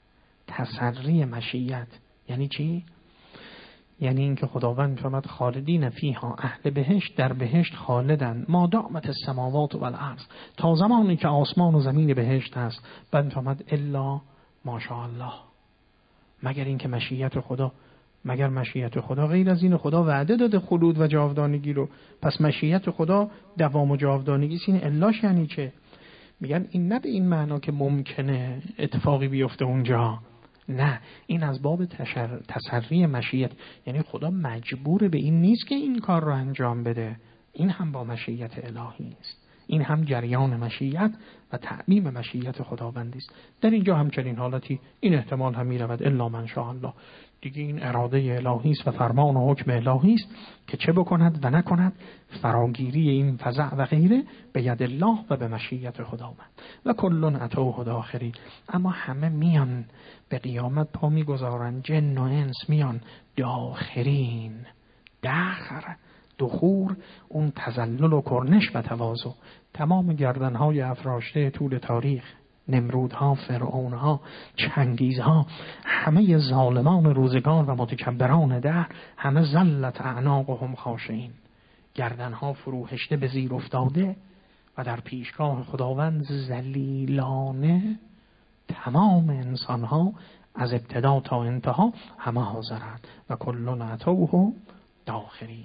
تسری مشیت یعنی چی؟ یعنی اینکه خداوند می‌فرماید خالدین فیها، اهل بهشت در بهشت خالدن ما دامت السماوات و الارض، تا زمانی که آسمان و زمین بهشت هست. بعد می‌فرماید الا ماشاءالله، مگر اینکه مشیت خدا. مگر مشیت خدا غیر از این؟ خدا وعده داده خلود و جاودانگی رو، پس مشیت خدا دوام و جاودانگی است. این الاش یعنی چه؟ میگن این نه به این معنا که ممکنه اتفاقی بیفته اونجا، نه، این از باب تشر... تسری مشیت، یعنی خدا مجبور به این نیست که این کار رو انجام بده. این هم با مشیت الهی است. این هم جریان مشیت و تعمیم مشیت خداوندی است. در اینجا همچنین حالتی این احتمال هم می‌رود الا من شاء الله، دیگه این اراده الهی است و فرمان و حکم الهی است که چه بکند و نکند، فراگیری این فزع و غیره به ید الله و به مشیت خداوند. و کلن اتوه داخرین، اما همه میان به قیامت پا میگذارن، جن و انس میان داخرین. دخر دخور اون تذلل و کرنش و تواضع. تمام گردنهای افراشته طول تاریخ، نمرودها، فرعونها، چنگیزها، همه ظالمان روزگار و متکبران دهر، همه ذلت اعناقهم خاشعین، گردنها فروهشته به زیر افتاده و در پیشگاه خداوند ذلیلانه. تمام انسانها از ابتدا تا انتها همه حاضرند و کلون اتوه داخری.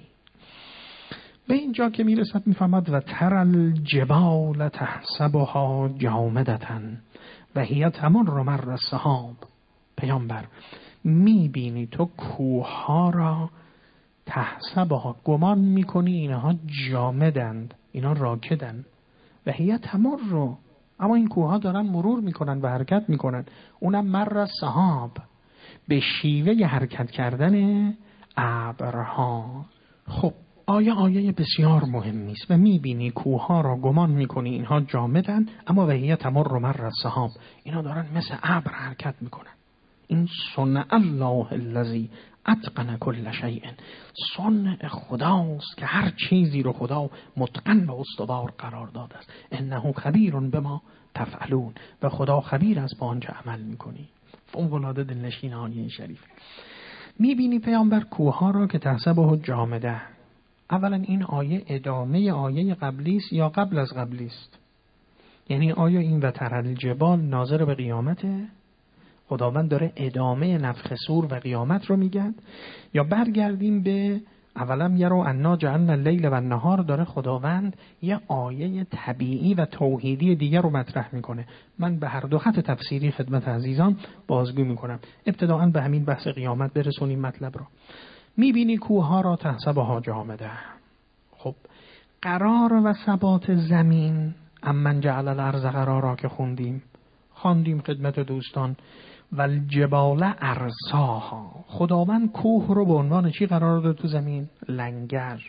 به اینجا که میرسد میفهمد و تر الجبال تحسبها جامدة و هی تمر مر السحاب. پیامبر میبینی تو کوه را تحسبها، گمان میکنی اینها جامدند، اینا راکدند، و هی تمر رو، اما این کوه ها دارن مرور میکنن و حرکت میکنن، اونم مر السحاب، به شیوه حرکت کردن ابرها. خب آیه آیه بسیار مهمی است و میبینی کوه ها را گمان میکنی اینها جامدن، اما و هی تمر مر السحاب، اینا دارن مثل ابر حرکت میکنن. این صنع الله الذی اتقن کل شیء، صنع خداست که هر چیزی رو خدا متقن و استوار قرار داده است. انه خبیر بما تفعلون، و خدا خبیر است با آنچه عمل میکنی. فوق العاده دلنشین آیه شریف. میبینی پیامبر کوه ها را که تحسبه جامده. اولا این آیه ادامه آیه قبلی است یا قبل از قبلی است؟ یعنی آیا این و تر الجبال ناظر به قیامته؟ خداوند داره ادامه نفخ صور و قیامت رو میگن، یا برگردیم به اولم یرو انا جعلنا اللیل و النهار؟ داره خداوند یه آیه طبیعی و توحیدی دیگر رو مطرح میکنه. من به هر دو خط تفسیری خدمت عزیزان بازگو میکنم. ابتداءً به همین بحث قیامت برسونیم مطلب رو. میبینی کوه ها را تحسبها جامده. خب قرار و ثبات زمین، امن جعل الارض قرارا که خوندیم خواندیم خدمت دوستان، و الجبال ارساها، خداوند کوه رو به عنوان چی قرار داد تو زمین؟ لنگر.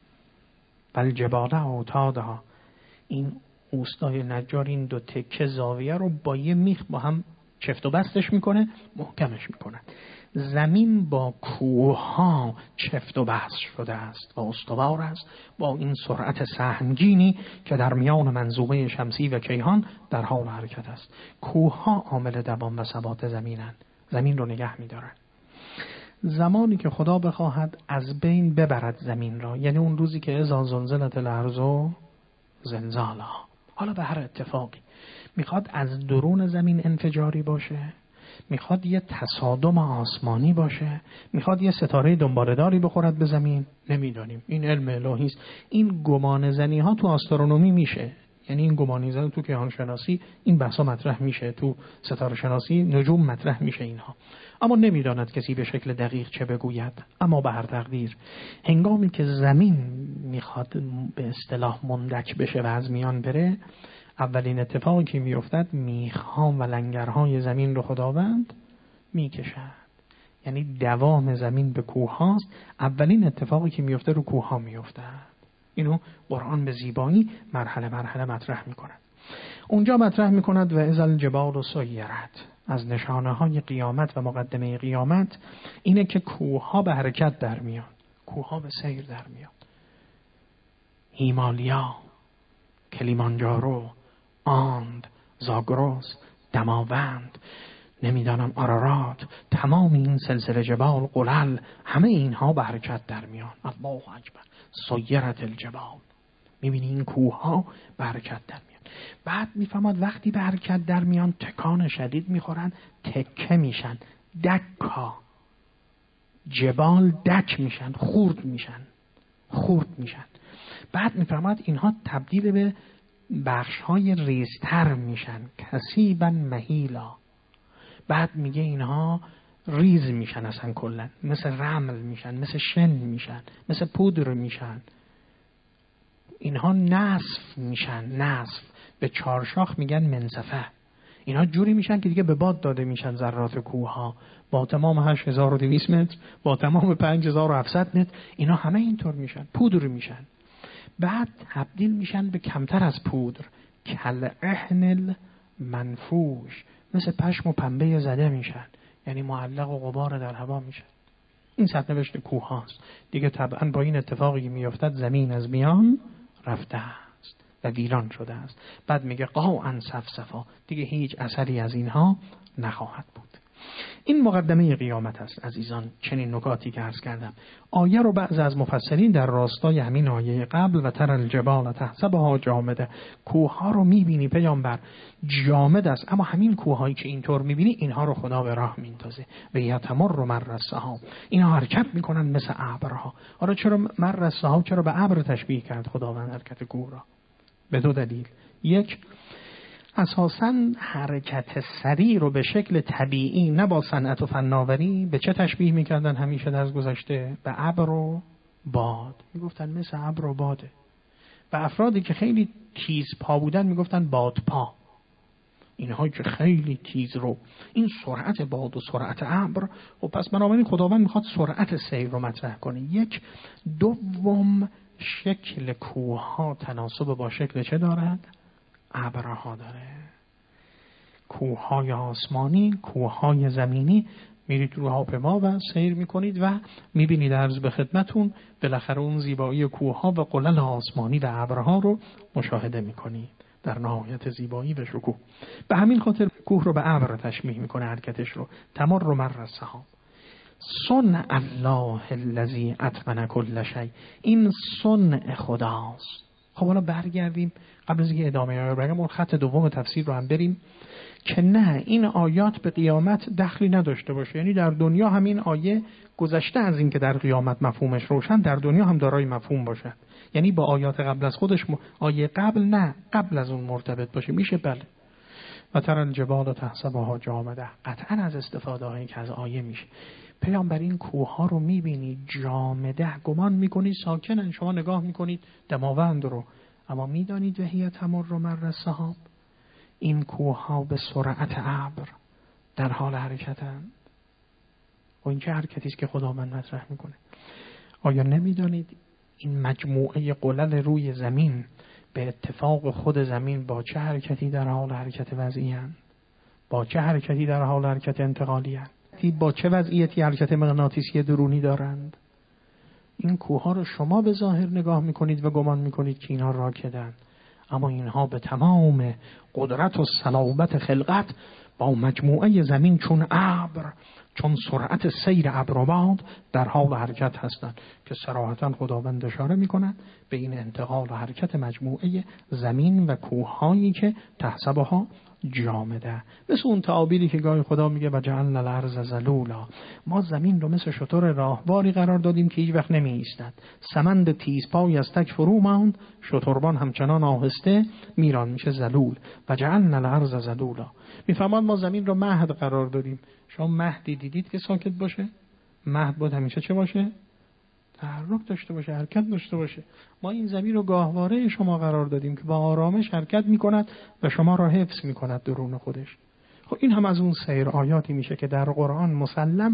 و الجبال اوتادها، این اوستای نجار این دو تکه زاویه رو با یه میخ با هم چفت و بستش میکنه، محکمش میکنه. زمین با کوه ها چفت و بست شده است و استوار است با این سرعت سهمگینی که در میان منظومه شمسی و کیهان در حال حرکت است. کوه ها عامل دوام و ثبات زمینند، زمین رو نگه می‌دارن. زمانی که خدا بخواهد از بین ببرد زمین را، یعنی اون روزی که اذا زلزلت الارض زلزالها، حالا به هر اتفاقی میخواد از درون زمین انفجاری باشه، میخواد یه تصادم آسمانی باشه، میخواد یه ستاره دنباله‌داری بخورد به زمین، نمیدانیم. این علم الهی است. این گمان زنی ها تو آسترونومی میشه، یعنی این گمان زنی تو کیهان شناسی این بحثا مطرح میشه، تو ستاره شناسی نجوم مطرح میشه اینها، اما نمیداند کسی به شکل دقیق چه بگوید. اما به هر تقدیر هنگامی که زمین میخواد به اصطلاح مندک بشه و از میان بره، اولین اتفاقی که میافتد میخ‌ها و لنگرهای زمین رو خداوند میکشد. یعنی دوام زمین به کوه هاست. اولین اتفاقی که میفته رو کوه ها میافتد. اینو قرآن به زیبایی مرحله مرحله مطرح میکند. اونجا مطرح میکند و اذا الجبال سیرت، از نشانه های قیامت و مقدمه قیامت اینه که کوه ها به حرکت در میان، کوه ها به سیر در میان. هیمالیا، کلیمانجارو، آند، زاگرس، دماوند، نمیدانم آرارات، تمام این سلسله جبال، قلل، همه اینها به حرکت در میان. الله اکبر. سیرت الجبال، میبینی این کوه ها به حرکت در میان. بعد میفهمد وقتی به حرکت در میان تکان شدید میخورن، تکه میشن، دکا، جبال دک میشن، خورد میشن، خورد میشن. بعد میفهمد اینها تبدیل به بخش های ریزتر میشن، کثیبا مهیلا. بعد میگه اینها ریز میشن، اصلا کلا مثل رمل میشن، مثل شن میشن، مثل پودر میشن. اینها نصف میشن. نصف به چارشاخ میگن منصفه. اینها جوری میشن که دیگه به باد داده میشن. ذرات کوه ها با تمام هشت هزار و دویست متر، با تمام پنج هزار و هفتصد متر، اینا همه اینطور میشن، پودر میشن. بعد تبدیل میشن به کمتر از پودر، کالعهن المنفوش، مثل پشم و پنبه زده میشن، یعنی معلق و غبار در هوا میشن. این سرنوشت کوه هاست. دیگه طبعا با این اتفاقی میافتد زمین از میان رفته است و ویران شده است. بعد میگه قاعا صفصفا، دیگه هیچ اثری از اینها نخواهد بود. این مقدمه قیامت است عزیزان. چنین نکاتی که عرض کردم، آیه رو بعض از مفسرین در راستای همین آیه قبل و تر الجبال تحسبها جامده، کوه ها رو میبینی پیامبر جامد است، اما همین کوه هایی که اینطور میبینی اینها رو خدا به راه میندازه. و یتمر مر السحاب، اینها حرکت میکنن مثل ابرها. آره چرا مر السحاب؟ چرا به ابر تشبیه کرد خداوند حرکت کوه را؟ به دو دلیل. یک، اساساً حرکت سریع رو به شکل طبیعی، نه با صنعت و فناوری، به چه تشبیه میکردن همیشه در گذشته؟ به ابر و باد. میگفتن مثل ابر و باده. و افرادی که خیلی تیز پا بودن میگفتن باد پا. اینها که خیلی تیز رو، این سرعت باد و سرعت ابر، و پس بنابراین خداوند میخواد سرعت سیر رو مطرح کنه. یک. دوم، شکل کوه ها تناسب با شکل چه دارد؟ ابرها داره. کوههای آسمانی، کوههای زمینی، میرید رو هواپیما و سیر میکنید و میبینید عرض به خدمتون بالاخره اون زیبایی کوهها و قلل آسمانی و ابرها رو مشاهده میکنید در نهایت زیبایی و شکوه. به همین خاطر کوه رو به ابر تشبیه میکنه حرکتش رو. تمر مر السحاب. صنع الله الذی اتقن کل شیء، این صنع خداست. خب حالا برگردیم قبل از اینکه ادامه آیه بگم، اون خط دوم تفسیر رو هم بریم که نه، این آیات به قیامت دخلی نداشته باشه. یعنی در دنیا همین آیه گذشته از این که در قیامت مفهومش روشن، در دنیا هم دارای مفهوم باشه. یعنی با آیات قبل از خودش م... آیه قبل نه، قبل از اون مرتبط باشه. میشه بله. و تر الجبال تحسبها جامده، قطعا از استفاده هایی که از آیه میشه. پیامبر این کوه ها رو میبینی جامده، گمان میکنی ساکنن، شما نگاه میکنید دماوند رو، اما میدانید وهی تمر مر السحاب، این کوه ها به سرعت ابر در حال حرکتند. و این چه حرکتی است که خداوند مطرح میکنه؟ آیا نمیدانید این مجموعه قلل روی زمین به اتفاق خود زمین با چه حرکتی در حال حرکت وضعی هستند؟ با چه حرکتی در حال حرکت انتقالی هستند؟ با چه وضعیتی حرکت مغناطیسی درونی دارند؟ این کوه ها رو شما به ظاهر نگاه میکنید و گمان میکنید که اینها راکدند، اما اینها به تمام قدرت و صلابت خلقت با مجموعه زمین چون ابر، چون سرعت سیر ابر و باد در حال حرکت هستند، که صراحتاً خداوند اشاره میکنند به این انتقال و حرکت مجموعه زمین و کوههایی که تحسبها جامده. مثل اون تعابیری که گاهی خدا میگه و جعلنا الارض ذلولا، ما زمین رو مثل شتر راهواری قرار دادیم که هیچ وقت نمی ایستد. سمند تیزپایی از تک فرو ماند، شتربان همچنان آهسته میران، میشه ذلول. و جعلنا الارض ذلولا، میفهمند ما زمین رو مهد قرار دادیم. شما مهدی دیدید که ساکت باشه؟ مهد باید همیشه چه باشه؟ تحرک داشته باشه، حرکت داشته باشه. ما این زمین رو گاهواره شما قرار دادیم که با آرامش حرکت میکند و شما را حفظ میکند درون خودش. خب این هم از اون سیر آیاتی میشه که در قرآن مسلم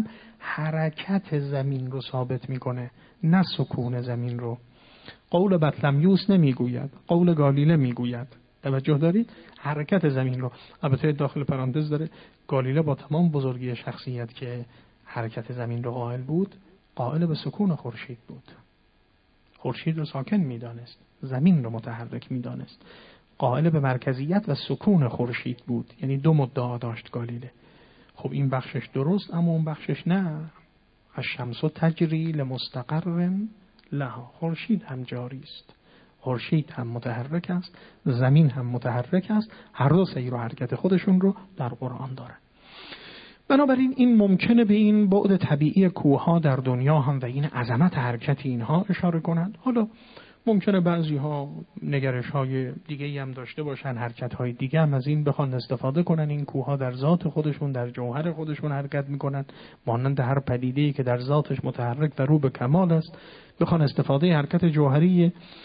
حرکت زمین رو ثابت میکنه، نه سکون زمین رو. قول بطلمیوس نمیگوید، قول گالیله میگوید. توجه دارید؟ حرکت زمین رو. البته داخل پرانتز داره گالیله با تمام بزرگی شخصیت که حرکت زمین رو قائل بود، قائل به سکون خورشید بود. خورشید رو ساکن میدانست، زمین رو متحرک میدانست. قائل به مرکزیت و سکون خورشید بود. یعنی دو مدعا داشت گالیله. خب این بخشش درست، اما اون بخشش نه. الشمس تجری لمستقر لها، خورشید هم جاری است، خورشید هم متحرک است، زمین هم متحرک است. هر دو سیر و حرکت خودشون رو در قرآن دارن. بنابراین این ممکنه به این بعد طبیعی کوه‌ها در دنیا هم و این عظمت حرکت اینها اشاره کنند. حالا ممکنه بعضی ها نگرش های دیگه هم داشته باشن، حرکت های دیگه هم از این بخوان استفاده کنن. این کوه‌ها در ذات خودشون، در جوهر خودشون حرکت میکنن، مانند هر پدیده‌ای که در ذاتش متحرک و رو به کمال است، بخوان استفاده حرکت جوهری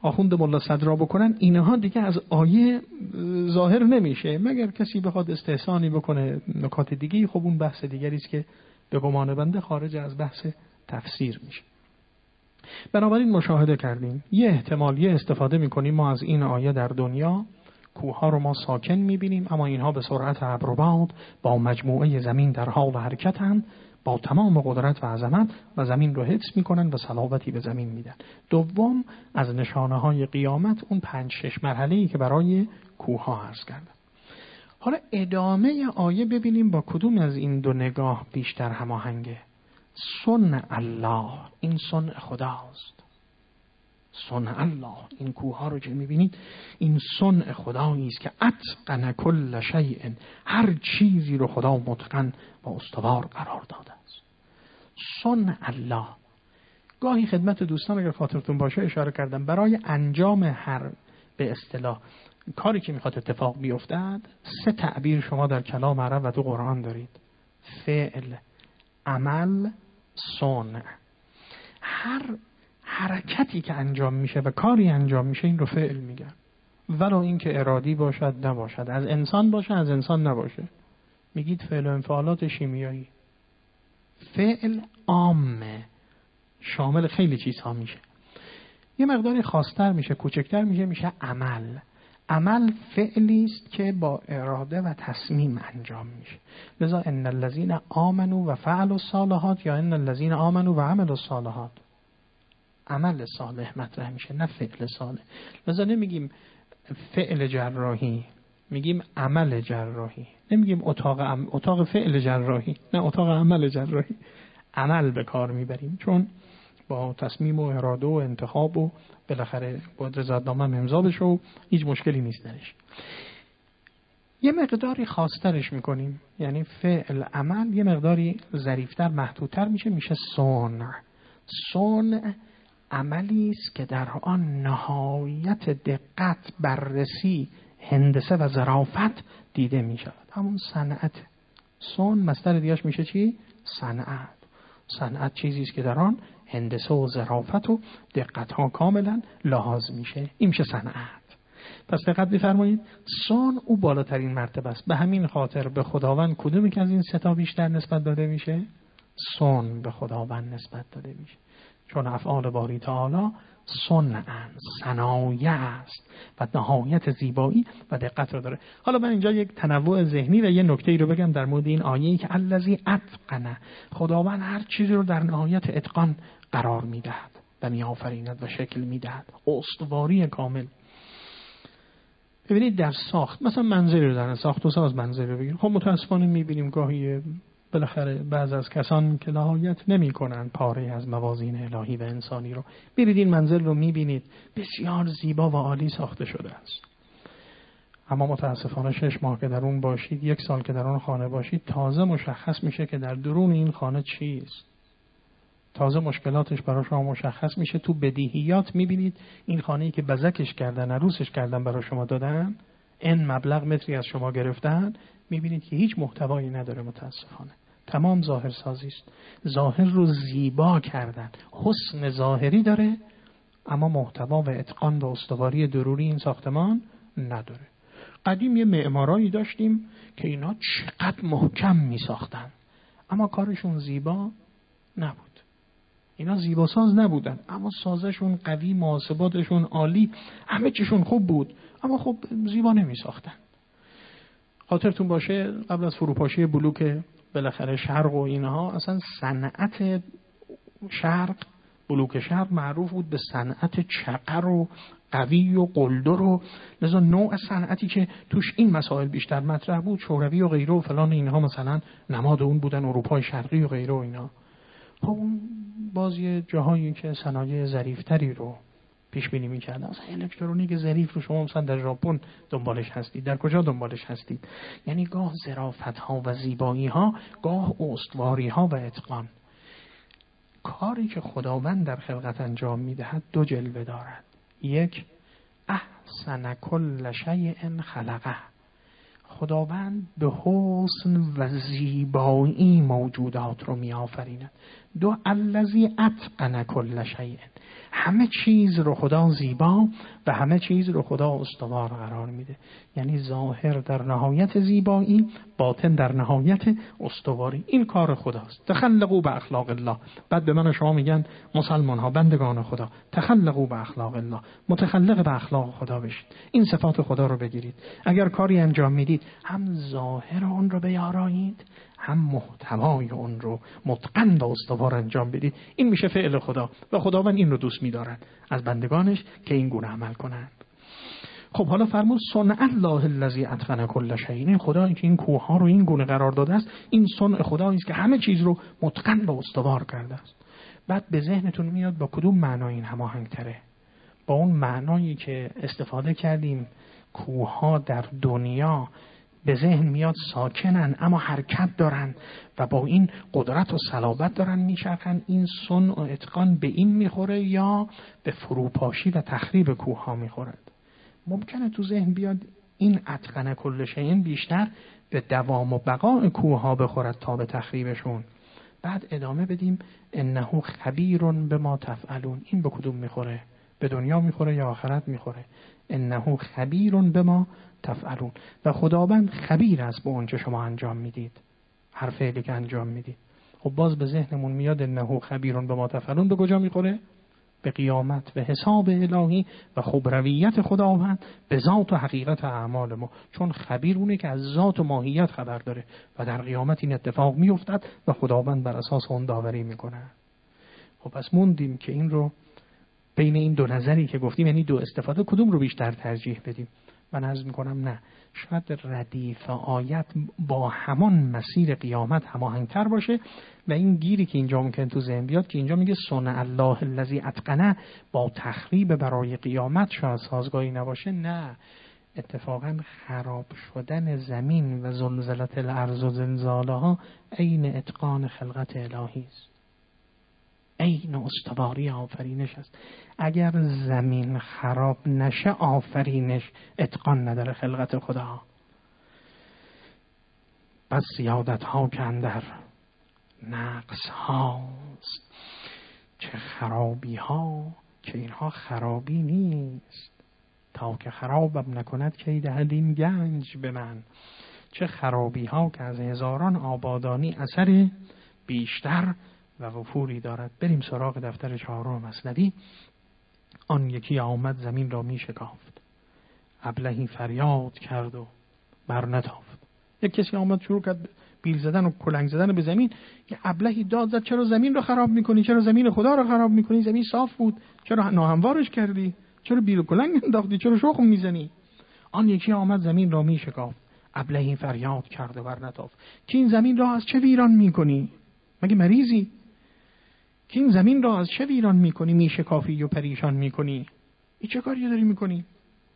آخوند ملا صدرا بکنن، اینها دیگه از آیه ظاهر نمیشه، مگر کسی بخواد استحسانی بکنه نکات دیگه، خب اون بحث دیگری است که به گمان بنده خارج از بحث تفسیر میشه. بنابراین مشاهده کردیم یه احتمال یه استفاده میکنیم ما از این آیه در دنیا، کوه‌ها رو ما ساکن میبینیم اما اینها به سرعت ابر و باد با مجموعه زمین در حال حرکتند، با تمام قدرت و عظمت و زمین رو حفظ میکنن و صلابتی به زمین میدن. دوم، از نشانه های قیامت اون پنج شش مرحله‌ای که برای کوه‌ها عرض کردم. حالا ادامه آیه ببینیم با کدوم از این دو نگاه بیشتر هماهنگه. صنع الله، این صنع خداست. صنع الله، این کوه‌ها رو که می‌بینید این صنع خدایی است که اتقن کل شیء، هر چیزی رو خدا متقن و استوار قرار داده است. صنع الله. گاهی خدمت دوستان اگر خاطرتون باشه اشاره کردم برای انجام هر به اصطلاح کاری که میخواد اتفاق بیفتد سه تعبیر شما در کلام عرب و تو قرآن دارید: فعل، عمل، صنع. هر حرکتی که انجام میشه و کاری انجام میشه این رو فعل میگن، ولو این که ارادی باشد نباشد، از انسان باشه از انسان نباشه. میگید فعل و انفعالات شیمیایی. فعل عامه، شامل خیلی چیزها میشه. یه مقداری خاص‌تر میشه، کوچکتر میشه، میشه عمل. عمل فعلی است که با اراده و تصمیم انجام میشه. لذا ان الذين آمنوا و فعلوا الصالحات یا ان الذين آمنوا و عملوا الصالحات، عمل صالح مطرح میشه نه فعل صالح. لذا نمیگیم فعل جراحی، میگیم عمل جراحی. نمیگیم اتاق عم... اتاق فعل جراحی، نه اتاق عمل جراحی. عمل به کار میبریم چون با تصمیم و اراده و انتخاب و بالاخره با رضایتنامه امضا بشه و هیچ مشکلی نیست درش. یه مقداری خاص‌ترش میکنیم، یعنی فعل عمل یه مقداری ظریف‌تر محدودتر میشه، میشه صنع. صنع عملی است که در آن نهایت دقت، بررسی، هندسه و ظرافت دیده میشود. همون صنعت. صنع مصدر دیگه‌اش میشه چی؟ صنعت. صنعت چیزی است که در آن هندسه و ظرافت و دقت ها کاملا لحاظ میشه، این میشه صنعت. پس دقت بفرمایید، صنع او بالاترین مرتبه است. به همین خاطر به خداوند کدومی که از این سه تا بیشتر نسبت داده میشه؟ صنع به خداوند نسبت داده میشه، چون افعال باری تعالی صنعاً، صنایع است و نهایت زیبایی و دقت رو داره. حالا من اینجا یک تنوع ذهنی و یه نکته‌ای رو بگم در مورد این آیه‌ای که الذی اتقن، خداوند هر چیزی رو در نهایت اتقان قرار میدهد و میآفریند و شکل میدهد، استواری کامل. ببینید در ساخت، مثلا منظری رو در ساخت و ساز منظری رو بگیریم، خب متاسفانه می‌بینیم گاهی بالاخره بعض از کسان که نهایت نمی کنند پاره از موازین الهی و انسانی رو، میرید این منزل رو میبینید بسیار زیبا و عالی ساخته شده است، اما متاسفانه شش ماه که در اون باشید، یک سال که در اون خانه باشید، تازه مشخص میشه که در درون این خانه چیست. تازه مشکلاتش برای شما مشخص میشه. تو بدیهیات میبینید این خانه‌ای که بزکش کردن، عروسش کردن، برای شما دادن، این مبلغ متری از شما گرفتن، میبینید که هیچ محتوایی نداره. متاسفانه تمام ظاهر سازی است. ظاهر رو زیبا کردن، حسن ظاهری داره اما محتوا و اتقان و استواری ضروری این ساختمان نداره. قدیم یه معمارایی داشتیم که اینا چقدر محکم میساختن اما کارشون زیبا نبود. اینا زیبا ساز نبودن اما سازشون قوی، محاسباتشون عالی، همه چیشون خوب بود اما خب زیبا نمیساختن. خاطرتون باشه قبل از فروپاشی بلوک بالاخره شرق و اینها، اصلا صنعت شرق، بلوک شرق معروف بود به صنعت چقر و قوی و قلدر و لذا نوع صنعتی که توش این مسائل بیشتر مطرح بود، شوروی و غیره و فلان اینها مثلا نماد اون بودن، اروپای شرقی و غیره و اینا. خب اون بازی جاهایی که صنایع ظریفتری رو پیش بینی می‌کردن، مثلا الکترونیک ظریف رو شما مثلا در ژاپن دنبالش هستید، در کجا دنبالش هستید؟ یعنی گاه ظرافت‌ها و زیبایی‌ها، گاه استواری‌ها و اتقان. کاری که خداوند در خلقت انجام می‌دهد دو جلوه دارد. یک، احسن کل شیء خلقه، خداوند به حسن و زیبایی موجودات رو می آفریند. دو الذی اتقن کل شیء، همه چیز رو خدا زیبا و همه چیز رو خدا استوار قرار میده. یعنی ظاهر در نهایت زیبایی، باطن در نهایت استواری. این کار خداست. تخلقوا به اخلاق الله. بعد به من و شما میگن مسلمان ها، بندگان خدا، تخلقوا به اخلاق الله، متخلق به اخلاق خدا بشید، این صفات خدا رو بگیرید. اگر کاری انجام میدید هم ظاهر اون رو بیارایید، هم محتوای اون رو متقن و استوار انجام بدید. این میشه فعل خدا و خداوند این رو دوست می‌دارن از بندگانش که این گونه عمل کنند. خب حالا فرمود صنع الله الذی اتقن کل شیء. این خدایی که این کوه‌ها رو این گونه قرار داده است، این صنع خدایی است که همه چیز رو متقن و استوار کرده است. بعد به ذهنتون میاد با کدوم معنا این هماهنگ‌تره؟ با اون معنایی که استفاده کردیم کوه‌ها در دنیا به ذهن میاد ساکنن اما حرکت دارن و با این قدرت و صلابت دارن میچرخن. این صنع و اتقان به این میخوره یا به فروپاشی و تخریب کوه ها میخورد؟ ممکنه تو ذهن بیاد این اتقن کل شیء بیشتر به دوام و بقای کوه ها بخورد تا به تخریبشون. بعد ادامه بدیم انه خبیر بما تفعلون. این به کدوم میخوره؟ به دنیا میخوره یا آخرت میخوره؟ انه خبیر بما تفعلون. و خداوند خبیر است به اون چه شما انجام میدید، هر فعلی که انجام میدید. خب باز به ذهنمون میاد انه خبیر بما تفعلون به کجا میخوره؟ به قیامت، به حساب الهی و خبرویت خداوند به ذات و حقیقت اعمال ما. چون خبیر اونه که از ذات و ماهیت خبر داره و در قیامت این اتفاق میافتد و خداوند بر اساس اون داوری میکنه. خب پس موندیم که این رو بین این دو نظری که گفتیم، یعنی دو استفاده، کدوم رو بیشتر ترجیح بدیم؟ من عرض میکنم نه، شاید ردیف آیت با همان مسیر قیامت هماهنگتر باشه و این گیری که اینجا ممکن تو ذهن بیاد که اینجا میگه صنع الله الذی اتقن با تخریب برای قیامت شاید سازگاری نباشه. نه، اتفاقا خراب شدن زمین و زلزلت الارض و زلزالها عین اتقان خلقت الهی است، عین استواری آفرینش است. اگر زمین خراب نشه آفرینش اتقان نداره خلقت خدا. بس سیادت ها که اندر نقص هاست، چه خرابی ها که اینها خرابی نیست. تا که خرابم نکند که دهد این گنج به من. چه خرابی ها که از هزاران آبادانی اثر بیشتر و وفوری دارد. بریم سراغ دفتر چهارم مثنوی. آن یکی آمد زمین را می شکافت، ابلهی فریاد کرد و بر نتافت. یک کسی آمد شروع کرد بیل زدن و کلنگ زدن به زمین. یه ابلهی داد زد چرا زمین رو خراب میکنی؟ چرا زمین خدا رو خراب میکنی؟ زمین صاف بود، چرا ناهموارش کردی؟ چرا بیل و کلنگ انداختی؟ چرا شخم میزنی؟ آن یکی آمد زمین را می شکافت، ابلهی فریاد کرد و بر نتافت. که این زمین را از چه ویران میکنی؟ مگه مریضی؟ که این زمین را از چه ویران میکنی، میشکافی و پریشان میکنی؟ این چه کاری داری میکنی؟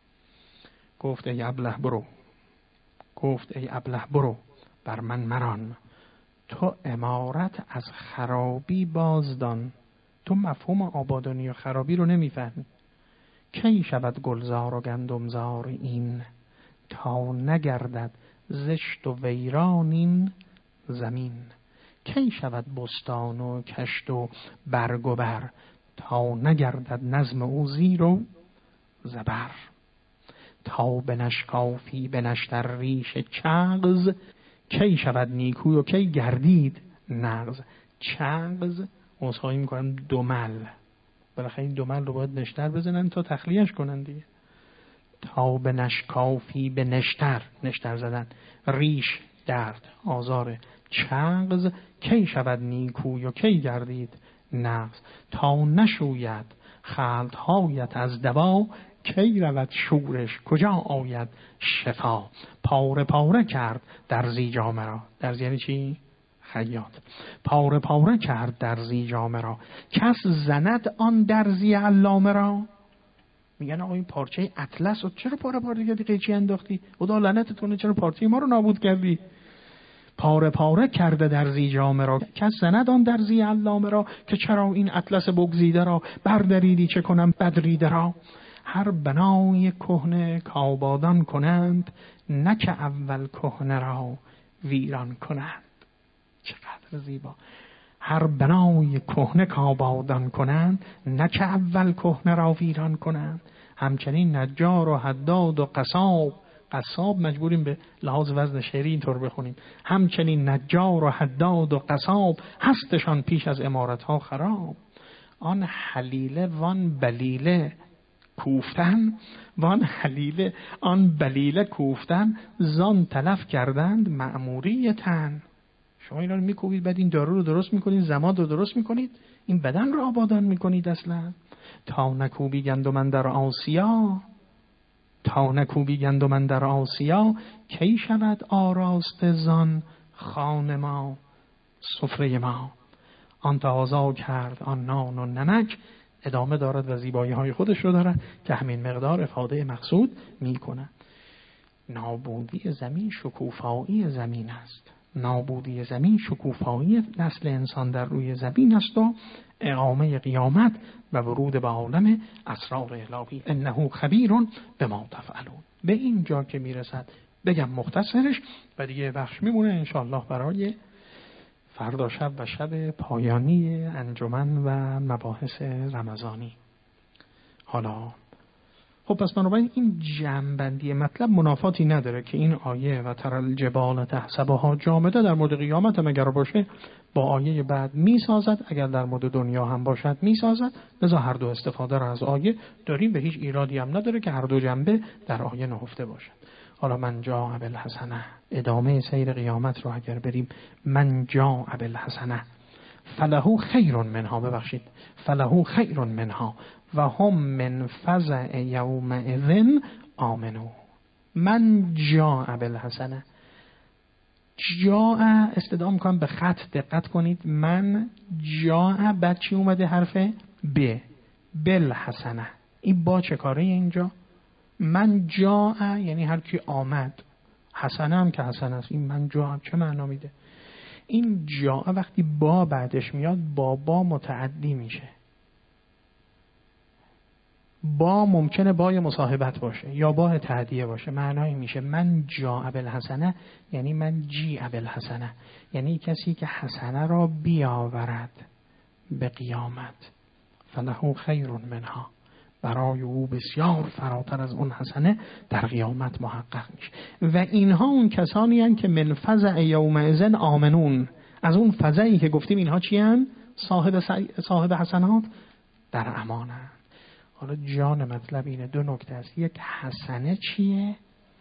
گفت ای ابله برو، گفت ای ابله برو بر من مران. تو عمارت از خرابی بازدان. تو مفهوم آبادانی و خرابی رو نمیفهمی. کی شود گلزار و گندمزار این، تا نگردد زشت و ویران این زمین. کی شود بستان و کشت و برگ و بر، تا نگردد نظم او زیر و زبر. تا بنشکافی بنشتر ریش چغز، کی شود نیکوی و کی گردید نغز. چغز عذرخواهی میکنم دمل، بالاخره این دمل رو باید نشتر بزنن تا تخلیهش کنن دیگه. تا بنشکافی بنشتر، نشتر زدن، ریش درد آزار، چغز کی شود نیکوی و کی گردید نغز. تا نشوید خلطهایت از دوا، کی رود شورش کجا آید شفا. پاره پاره کرد درزی جامه را. درزی یعنی چی؟ خیاط. پاره پاره کرد درزی جامه را، کس زند آن درزی علامه را. میگن آقا این پارچه اطلس رو چرا پاره پاره کردی، قیچی انداختی؟ خدا لعنتتونه، چرا پارچه ما رو نابود کردی؟ پاره پاره کرده درزی جامه را، کس زند آن درزی علامه را. که چرا این اطلس بگزیده را، بردریدی چه کنم بدریده را. هر بنای کهنه کآبادان کنند، نه که اول کهنه را ویران کنند. چقدر زیبا. هر بنای کهنه کآبادان کنند، نه که اول کهنه را ویران کنند. همچنین نجار و حداد و قصاب، قصاب مجبوریم به لحاظ وزن شعری اینطور بخونیم، همچنین نجار و حداد و قصاب، هستشان پیش از عمارتها خراب. آن حلیله وان بلیله کوفتن، وان حلیله آن بلیله کوفتن، زان تلف کردند مأموری تن. شما اینا رو میکوبید، بعد این دارو رو درست میکنید، زماد رو درست میکنید، این بدن رو آبادان میکنید. اصلا تا نکوبی گندم در آسیا، تا نکوبی گندم در آسیا، کی شود آراست زان خان ما سفره ما. آن تقاضا کرد آن نان و نمک، ادامه دارد و زیبایی های خودش رو دارد که همین مقدار افاده مقصود میکنه. نابودی زمین شکوفایی زمین است. نابودی زمین شکوفایی نسل انسان در روی زمین است و اقامه قیامت و ورود به عالم اسرار الهی. انه خبیر بما تفعلون. به اینجا که میرسد بگم مختصرش و دیگه بخش میمونه انشاءالله برای فردا شب و شب پایانی انجمن و مباحث رمضانی. حالا خب پس بنابراین این جمع‌بندی مطلب منافاتی نداره که این آیه و تر الجبال تحسبها جامده در مورد قیامت هم اگر باشه با آیه بعد میسازد، اگر در مورد دنیا هم باشد میسازد. لذا هر دو استفاده را از آیه داریم، به هیچ ایرادی هم نداره که هر دو جنبه در آیه نهفته باشد. حالا من جاء بالحسنه، ادامه سیر قیامت رو اگر بریم، من جاء بالحسنه فله خیر منها، ببخشید فله خیر منها و هم من فزع یومئذ آمنون. من جاء بالحسنه، جاء استدعا کنم به خط دقت کنید. من جاء بعد چی اومده؟ حرف ب. بالحسنه، این با چه کاره اینجا؟ من جاء یعنی هر کی آمد، حسنه هم که حسنه است. این من جاء چه معنا میده؟ این جاء وقتی با بعدش میاد با با متعدی میشه. با ممکنه بای مصاحبت باشه یا با تعدیه باشه. معنای میشه من جاء بالحسنه یعنی من جیء بالحسنه، یعنی کسی که حسنه را بیاورد به قیامت، فله خیر منها، برای او بسیار فراتر از اون حسنه در قیامت محقق میشه. و اینها اون کسانی هستند که من فزع یومئذ آمنون، از اون فزعی که گفتیم اینها چی هستند؟ صاحب صاحب حسنات در امانند. حالا جان مطلب اینه، دو نکته است. یک، حسنه چیه؟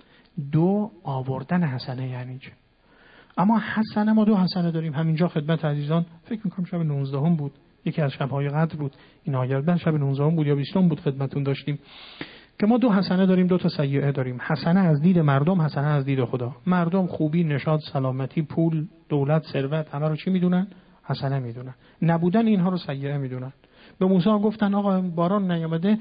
دو، آوردن حسنه یعنی چه؟ اما حسنه ما دو حسنه داریم. همینجا خدمت عزیزان فکر میکنم شب نوزدهم بود، یکی از شب‌های قدر بود این آیه، بعد شب نوزدهم بود یا بیستم بود خدمتون داشتیم که ما دو حسنه داریم، دو تا سیئه داریم. حسنه از دید مردم، حسنه از دید خدا. مردم خوبی، نشاط، سلامتی، پول، دولت، ثروت، همه رو چی میدونن؟ حسنه میدونن. نبودن اینها رو سیئه میدونن. به موسی گفتن آقا باران نیامده،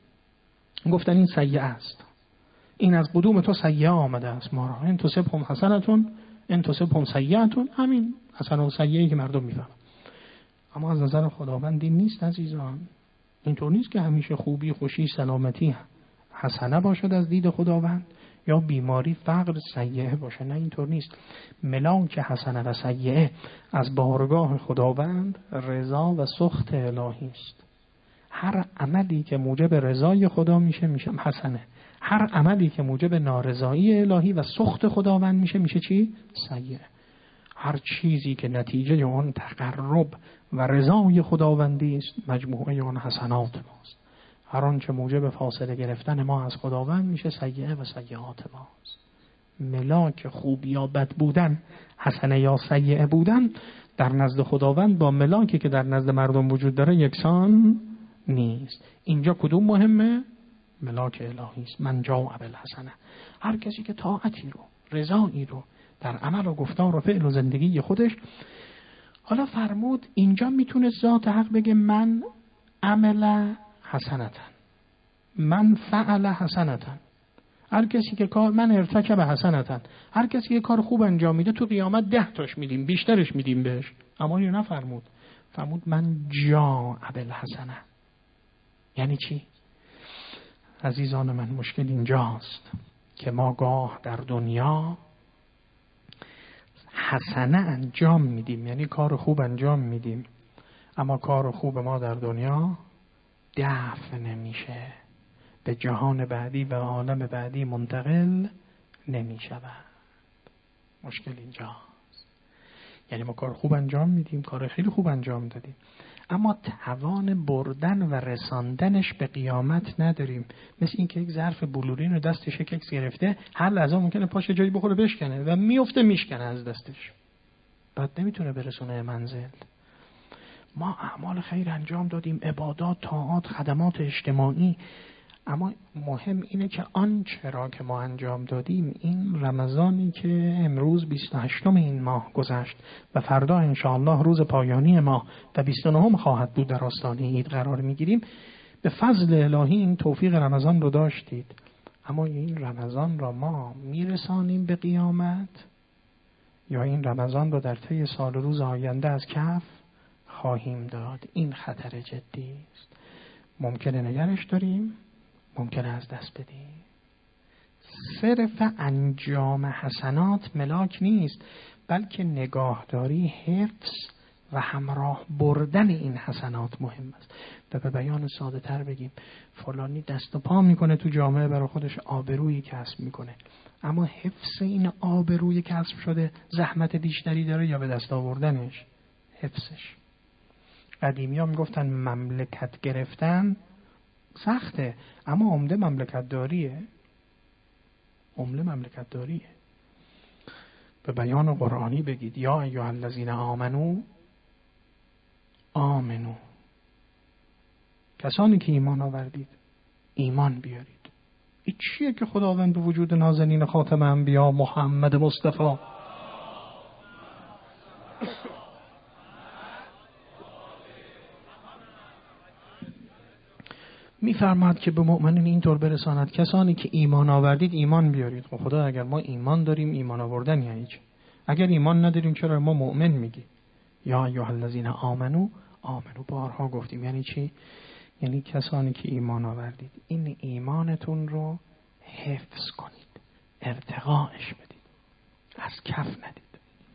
گفتن این سیئه است، این از قدوم تو سیئه آمده است. ما را ان تصبهم حسنتون ان تصبهم سیئتون، همین حسنه و سیئه‌ای که مردم میفهمن. اما از نظر خداوند این نیست عزیزان. اینطور نیست که همیشه خوبی، خوشی، سلامتی حسنه باشد از دید خداوند یا بیماری، فقر سیئه باشه. نه اینطور نیست. ملاک حسنه و سیئه از بارگاه خداوند رضا و سخط الهی است. هر عملی که موجب رضای خدا میشه میشه حسنه، هر عملی که موجب نارضایی الهی و سخط خداوند میشه میشه چی؟ سیئه. هر چیزی که نتیجه اون تقرب و رضای خداوندی است مجموعه اون حسنات ماست. هر آنچه موجب فاصله گرفتن ما از خداوند میشه سیئه و سیئات ماست. ملاک خوب یا بد بودن، حسنه یا سیئه بودن در نزد خداوند با ملاکی که در نزد مردم وجود داره یکسان نیست. اینجا کدوم مهمه؟ ملاک الهی است. من جاء بالحسنه، هر کسی که طاعتی رو، رضایی رو در عمل و گفتار و فعل و زندگی خودش. حالا فرمود اینجا میتونه ذات حق بگه من عمل حسنتن، من فعل حسنتن. هر کسی که کار من ارتکب حسنتن، هر کسی که کار خوب انجام میده تو قیامت ده تاش میدیم، بیشترش میدیم بهش. اما اینو نفرمود، فرمود من جاء بالحسنه. یعنی چی؟ عزیزان من مشکل اینجاست که ما گاه در دنیا حسنه انجام میدیم، یعنی کار خوب انجام میدیم، اما کار خوب ما در دنیا دفع نمیشه، به جهان بعدی و عالم بعدی منتقل نمیشود. مشکل اینجاست. یعنی ما کار خوب انجام میدیم، کار خیلی خوب انجام دادیم، اما توان بردن و رساندنش به قیامت نداریم. مثل این که یک ظرف بلورین رو دستش ککس گرفته، هر لحظه ممکنه پاش جایی بخوره بشکنه و میفته میشکنه از دستش، بعد نمیتونه برسونه منزل. ما اعمال خیر انجام دادیم، عبادات، طاعات، خدمات اجتماعی، اما مهم اینه که آنچه را که ما انجام دادیم، این رمضانی که امروز بیست و هشتم این ماه گذشت و فردا انشاءالله روز پایانی ماه و بیست و نهم خواهد بود در آستانه عید قرار میگیریم، به فضل الهی این توفیق رمضان رو داشتید، اما این رمضان را ما میرسانیم به قیامت یا این رمضان رو در طی سال روز آینده از کف خواهیم داد؟ این خطر جدی است. ممکنه نگرش داریم، ممکنه از دست بدیم. صرف انجام حسنات ملاک نیست، بلکه نگاهداری، حفظ و همراه بردن این حسنات مهم است. و به بیان ساده تر بگیم، فلانی دست و پا میکنه تو جامعه برای خودش آبرویی کسب میکنه، اما حفظ این آبروی کسب شده زحمت بیشتری داره یا به دست آوردنش؟ حفظش. قدیمی ها میگفتن مملکت گرفتن سخته، اما عمده مملکت داریه. عمده مملکت داریه. به بیان قرآنی بگید یا ایها الذین آمنو آمنو، کسانی که ایمان آوردید ایمان بیارید. این چیه که خداوند به وجود نازنین خاتم انبیا محمد مصطفی میفرماد که به مؤمنین اینطور برساند کسانی که ایمان آوردید ایمان بیارید. خب خدا اگر ما ایمان داریم، ایمان آوردن یعنی چی؟ اگر ایمان نداریم چرا ما مؤمن میگی؟ یا ایها الذین آمنو آمنو بارها گفتیم یعنی چی؟ یعنی کسانی که ایمان آوردید این ایمانتون رو حفظ کنید، ارتقاش بدید، از کف ندید.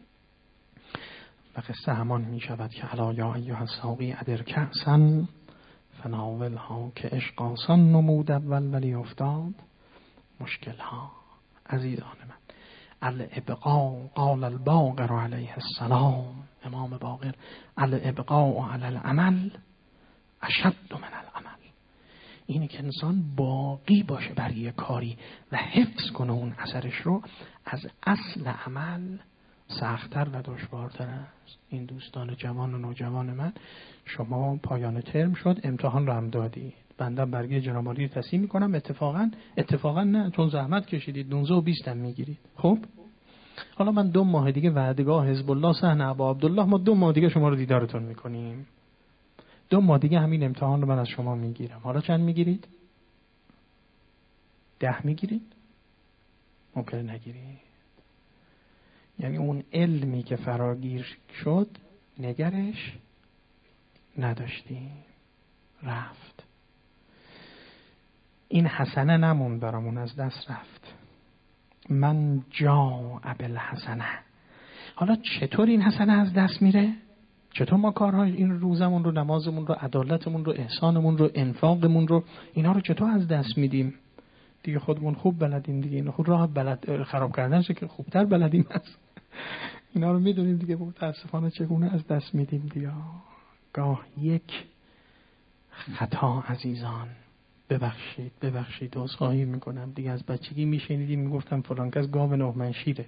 و قصه همان می شود که الا یا ایها الساقی ادر کأسا فناول ها که عشق آسان نمود اول ولی افتاد مشکل ها. عزیزان من، الابقاء قال الباقر علیه السلام، امام باقر، الابقاء علی العمل اشد من العمل. اینه که انسان باقی باشه بر یک کاری و حفظ کنه اون اثرش رو، از اصل عمل سخت‌تر و دشوارتر است. این دوستان جوان و نوجوان من، شما پایان ترم شد، امتحان رو هم دادید، بنده برگه جناب عالی تصحیح میکنم، اتفاقا اتفاقا نه، چون زحمت کشیدید نوزده و بیست هم میگیرید. خب حالا من دو ماه دیگه وعدگاه حزب الله صحن ابا عبدالله، ما دو ماه دیگه شما رو دیدارتون میکنیم، دو ماه دیگه همین امتحان رو من از شما میگیرم. حالا چند میگیرید؟ ده میگیرید؟ ممکنه نگیرید. یعنی اون علمی که فراگیر شد نگرش نداشتیم، رفت. این حسنه نمون برامون، از دست رفت. من جاء بالحسنه. حالا چطور این حسنه از دست میره؟ چطور ما کارهای این روزمون رو، نمازمون رو، عدالتمون رو، احسانمون رو، انفاقمون رو، اینا رو چطور از دست میدیم؟ دیگه خودمون خوب بلدیم دیگه، اینا خود راه بلد خراب کردنشه که خوبتر بلدیم هست. اینا رو میدونیم دیگه، متاسفانه چگونه از دست میدیم دیگه. گاه یک خطا عزیزان، ببخشید ببخشید عذرخواهی میکنم دیگه، از بچگی میشنیدیم میگفتم فلان کس گاو نه منشیره.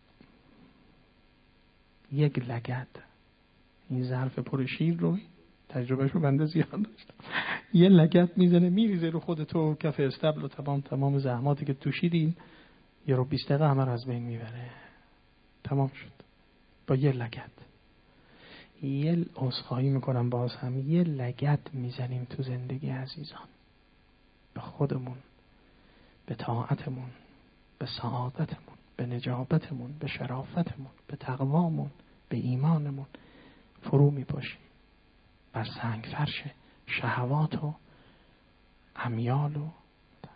یک لگد این ظرف پر شیر رو، تجربهشو بنده زیاد داشتم، یه لگد میزنه میریزه رو خودتو، کف استبل و تمام تمام زحماتی که توشیدین یه رو بیست دقیقه همه رو از بین میبره. تمام شد با یه لگد. یه عذرخواهی میکنم باز هم، یه لگد میزنیم تو زندگی عزیزان، به خودمون، به طاعتمون، به سعادتمون، به نجابتمون، به شرافتمون، به تقوامون، به ایمانمون فرو میپاشیم بر سنگ فرش شهوات و امیال و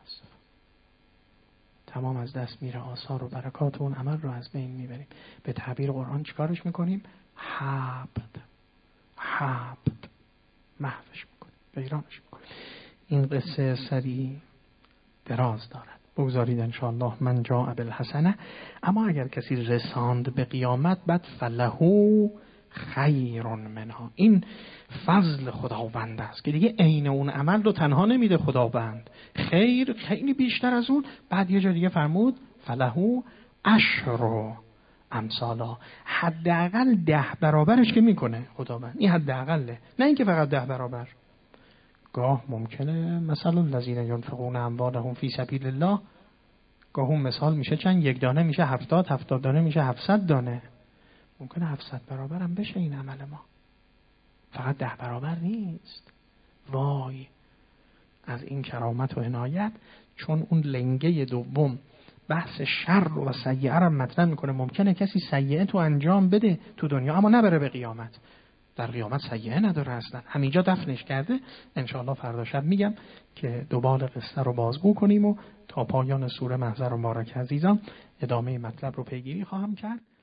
تمام از دست میره، آثار و برکات اون عمل رو از بین میبریم. به تعبیر قرآن چیکارش میکنیم؟ حبد حبد محوش میکنیم، ویرانش میکنیم. این قصه سری دراز دارد، بگذارید انشاءالله من جاء بالحسنه. اما اگر کسی رساند به قیامت، بعد فلهو خیر منها، این فضل خداوند است که دیگه عین اون عمل رو تنها نمیده خداوند، خیر خیلی بیشتر از اون. بعد یه جا دیگه فرمود فلهو عشر امثالا، حداقل ده برابرش که میکنه خداوند. این حداقله، نه اینکه فقط ده برابر. گاه ممکنه مثلا الذین ينفقون اموالهم فی سبیل الله، گاه اون مثال میشه چند، یک دانه میشه هفتاد، هفتاد دانه میشه هفتصد دانه، ممکنه هفتصد برابر هم بشه این عمل ما، فقط ده برابر نیست. وای از این کرامت و عنایت، چون اون لنگه دوم بحث شر و سیئه رو مطرح میکنه. ممکنه کسی سیئه تو انجام بده تو دنیا اما نبره به قیامت، در قیامت سیئه نداره اصلا، همینجا دفنش کرده. انشاءالله فردا شب میگم که دوباره قصه رو بازگو کنیم و تا پایان سوره محضر و مبارک عزیزان ادامه مطلب رو پیگیری خواهم کرد.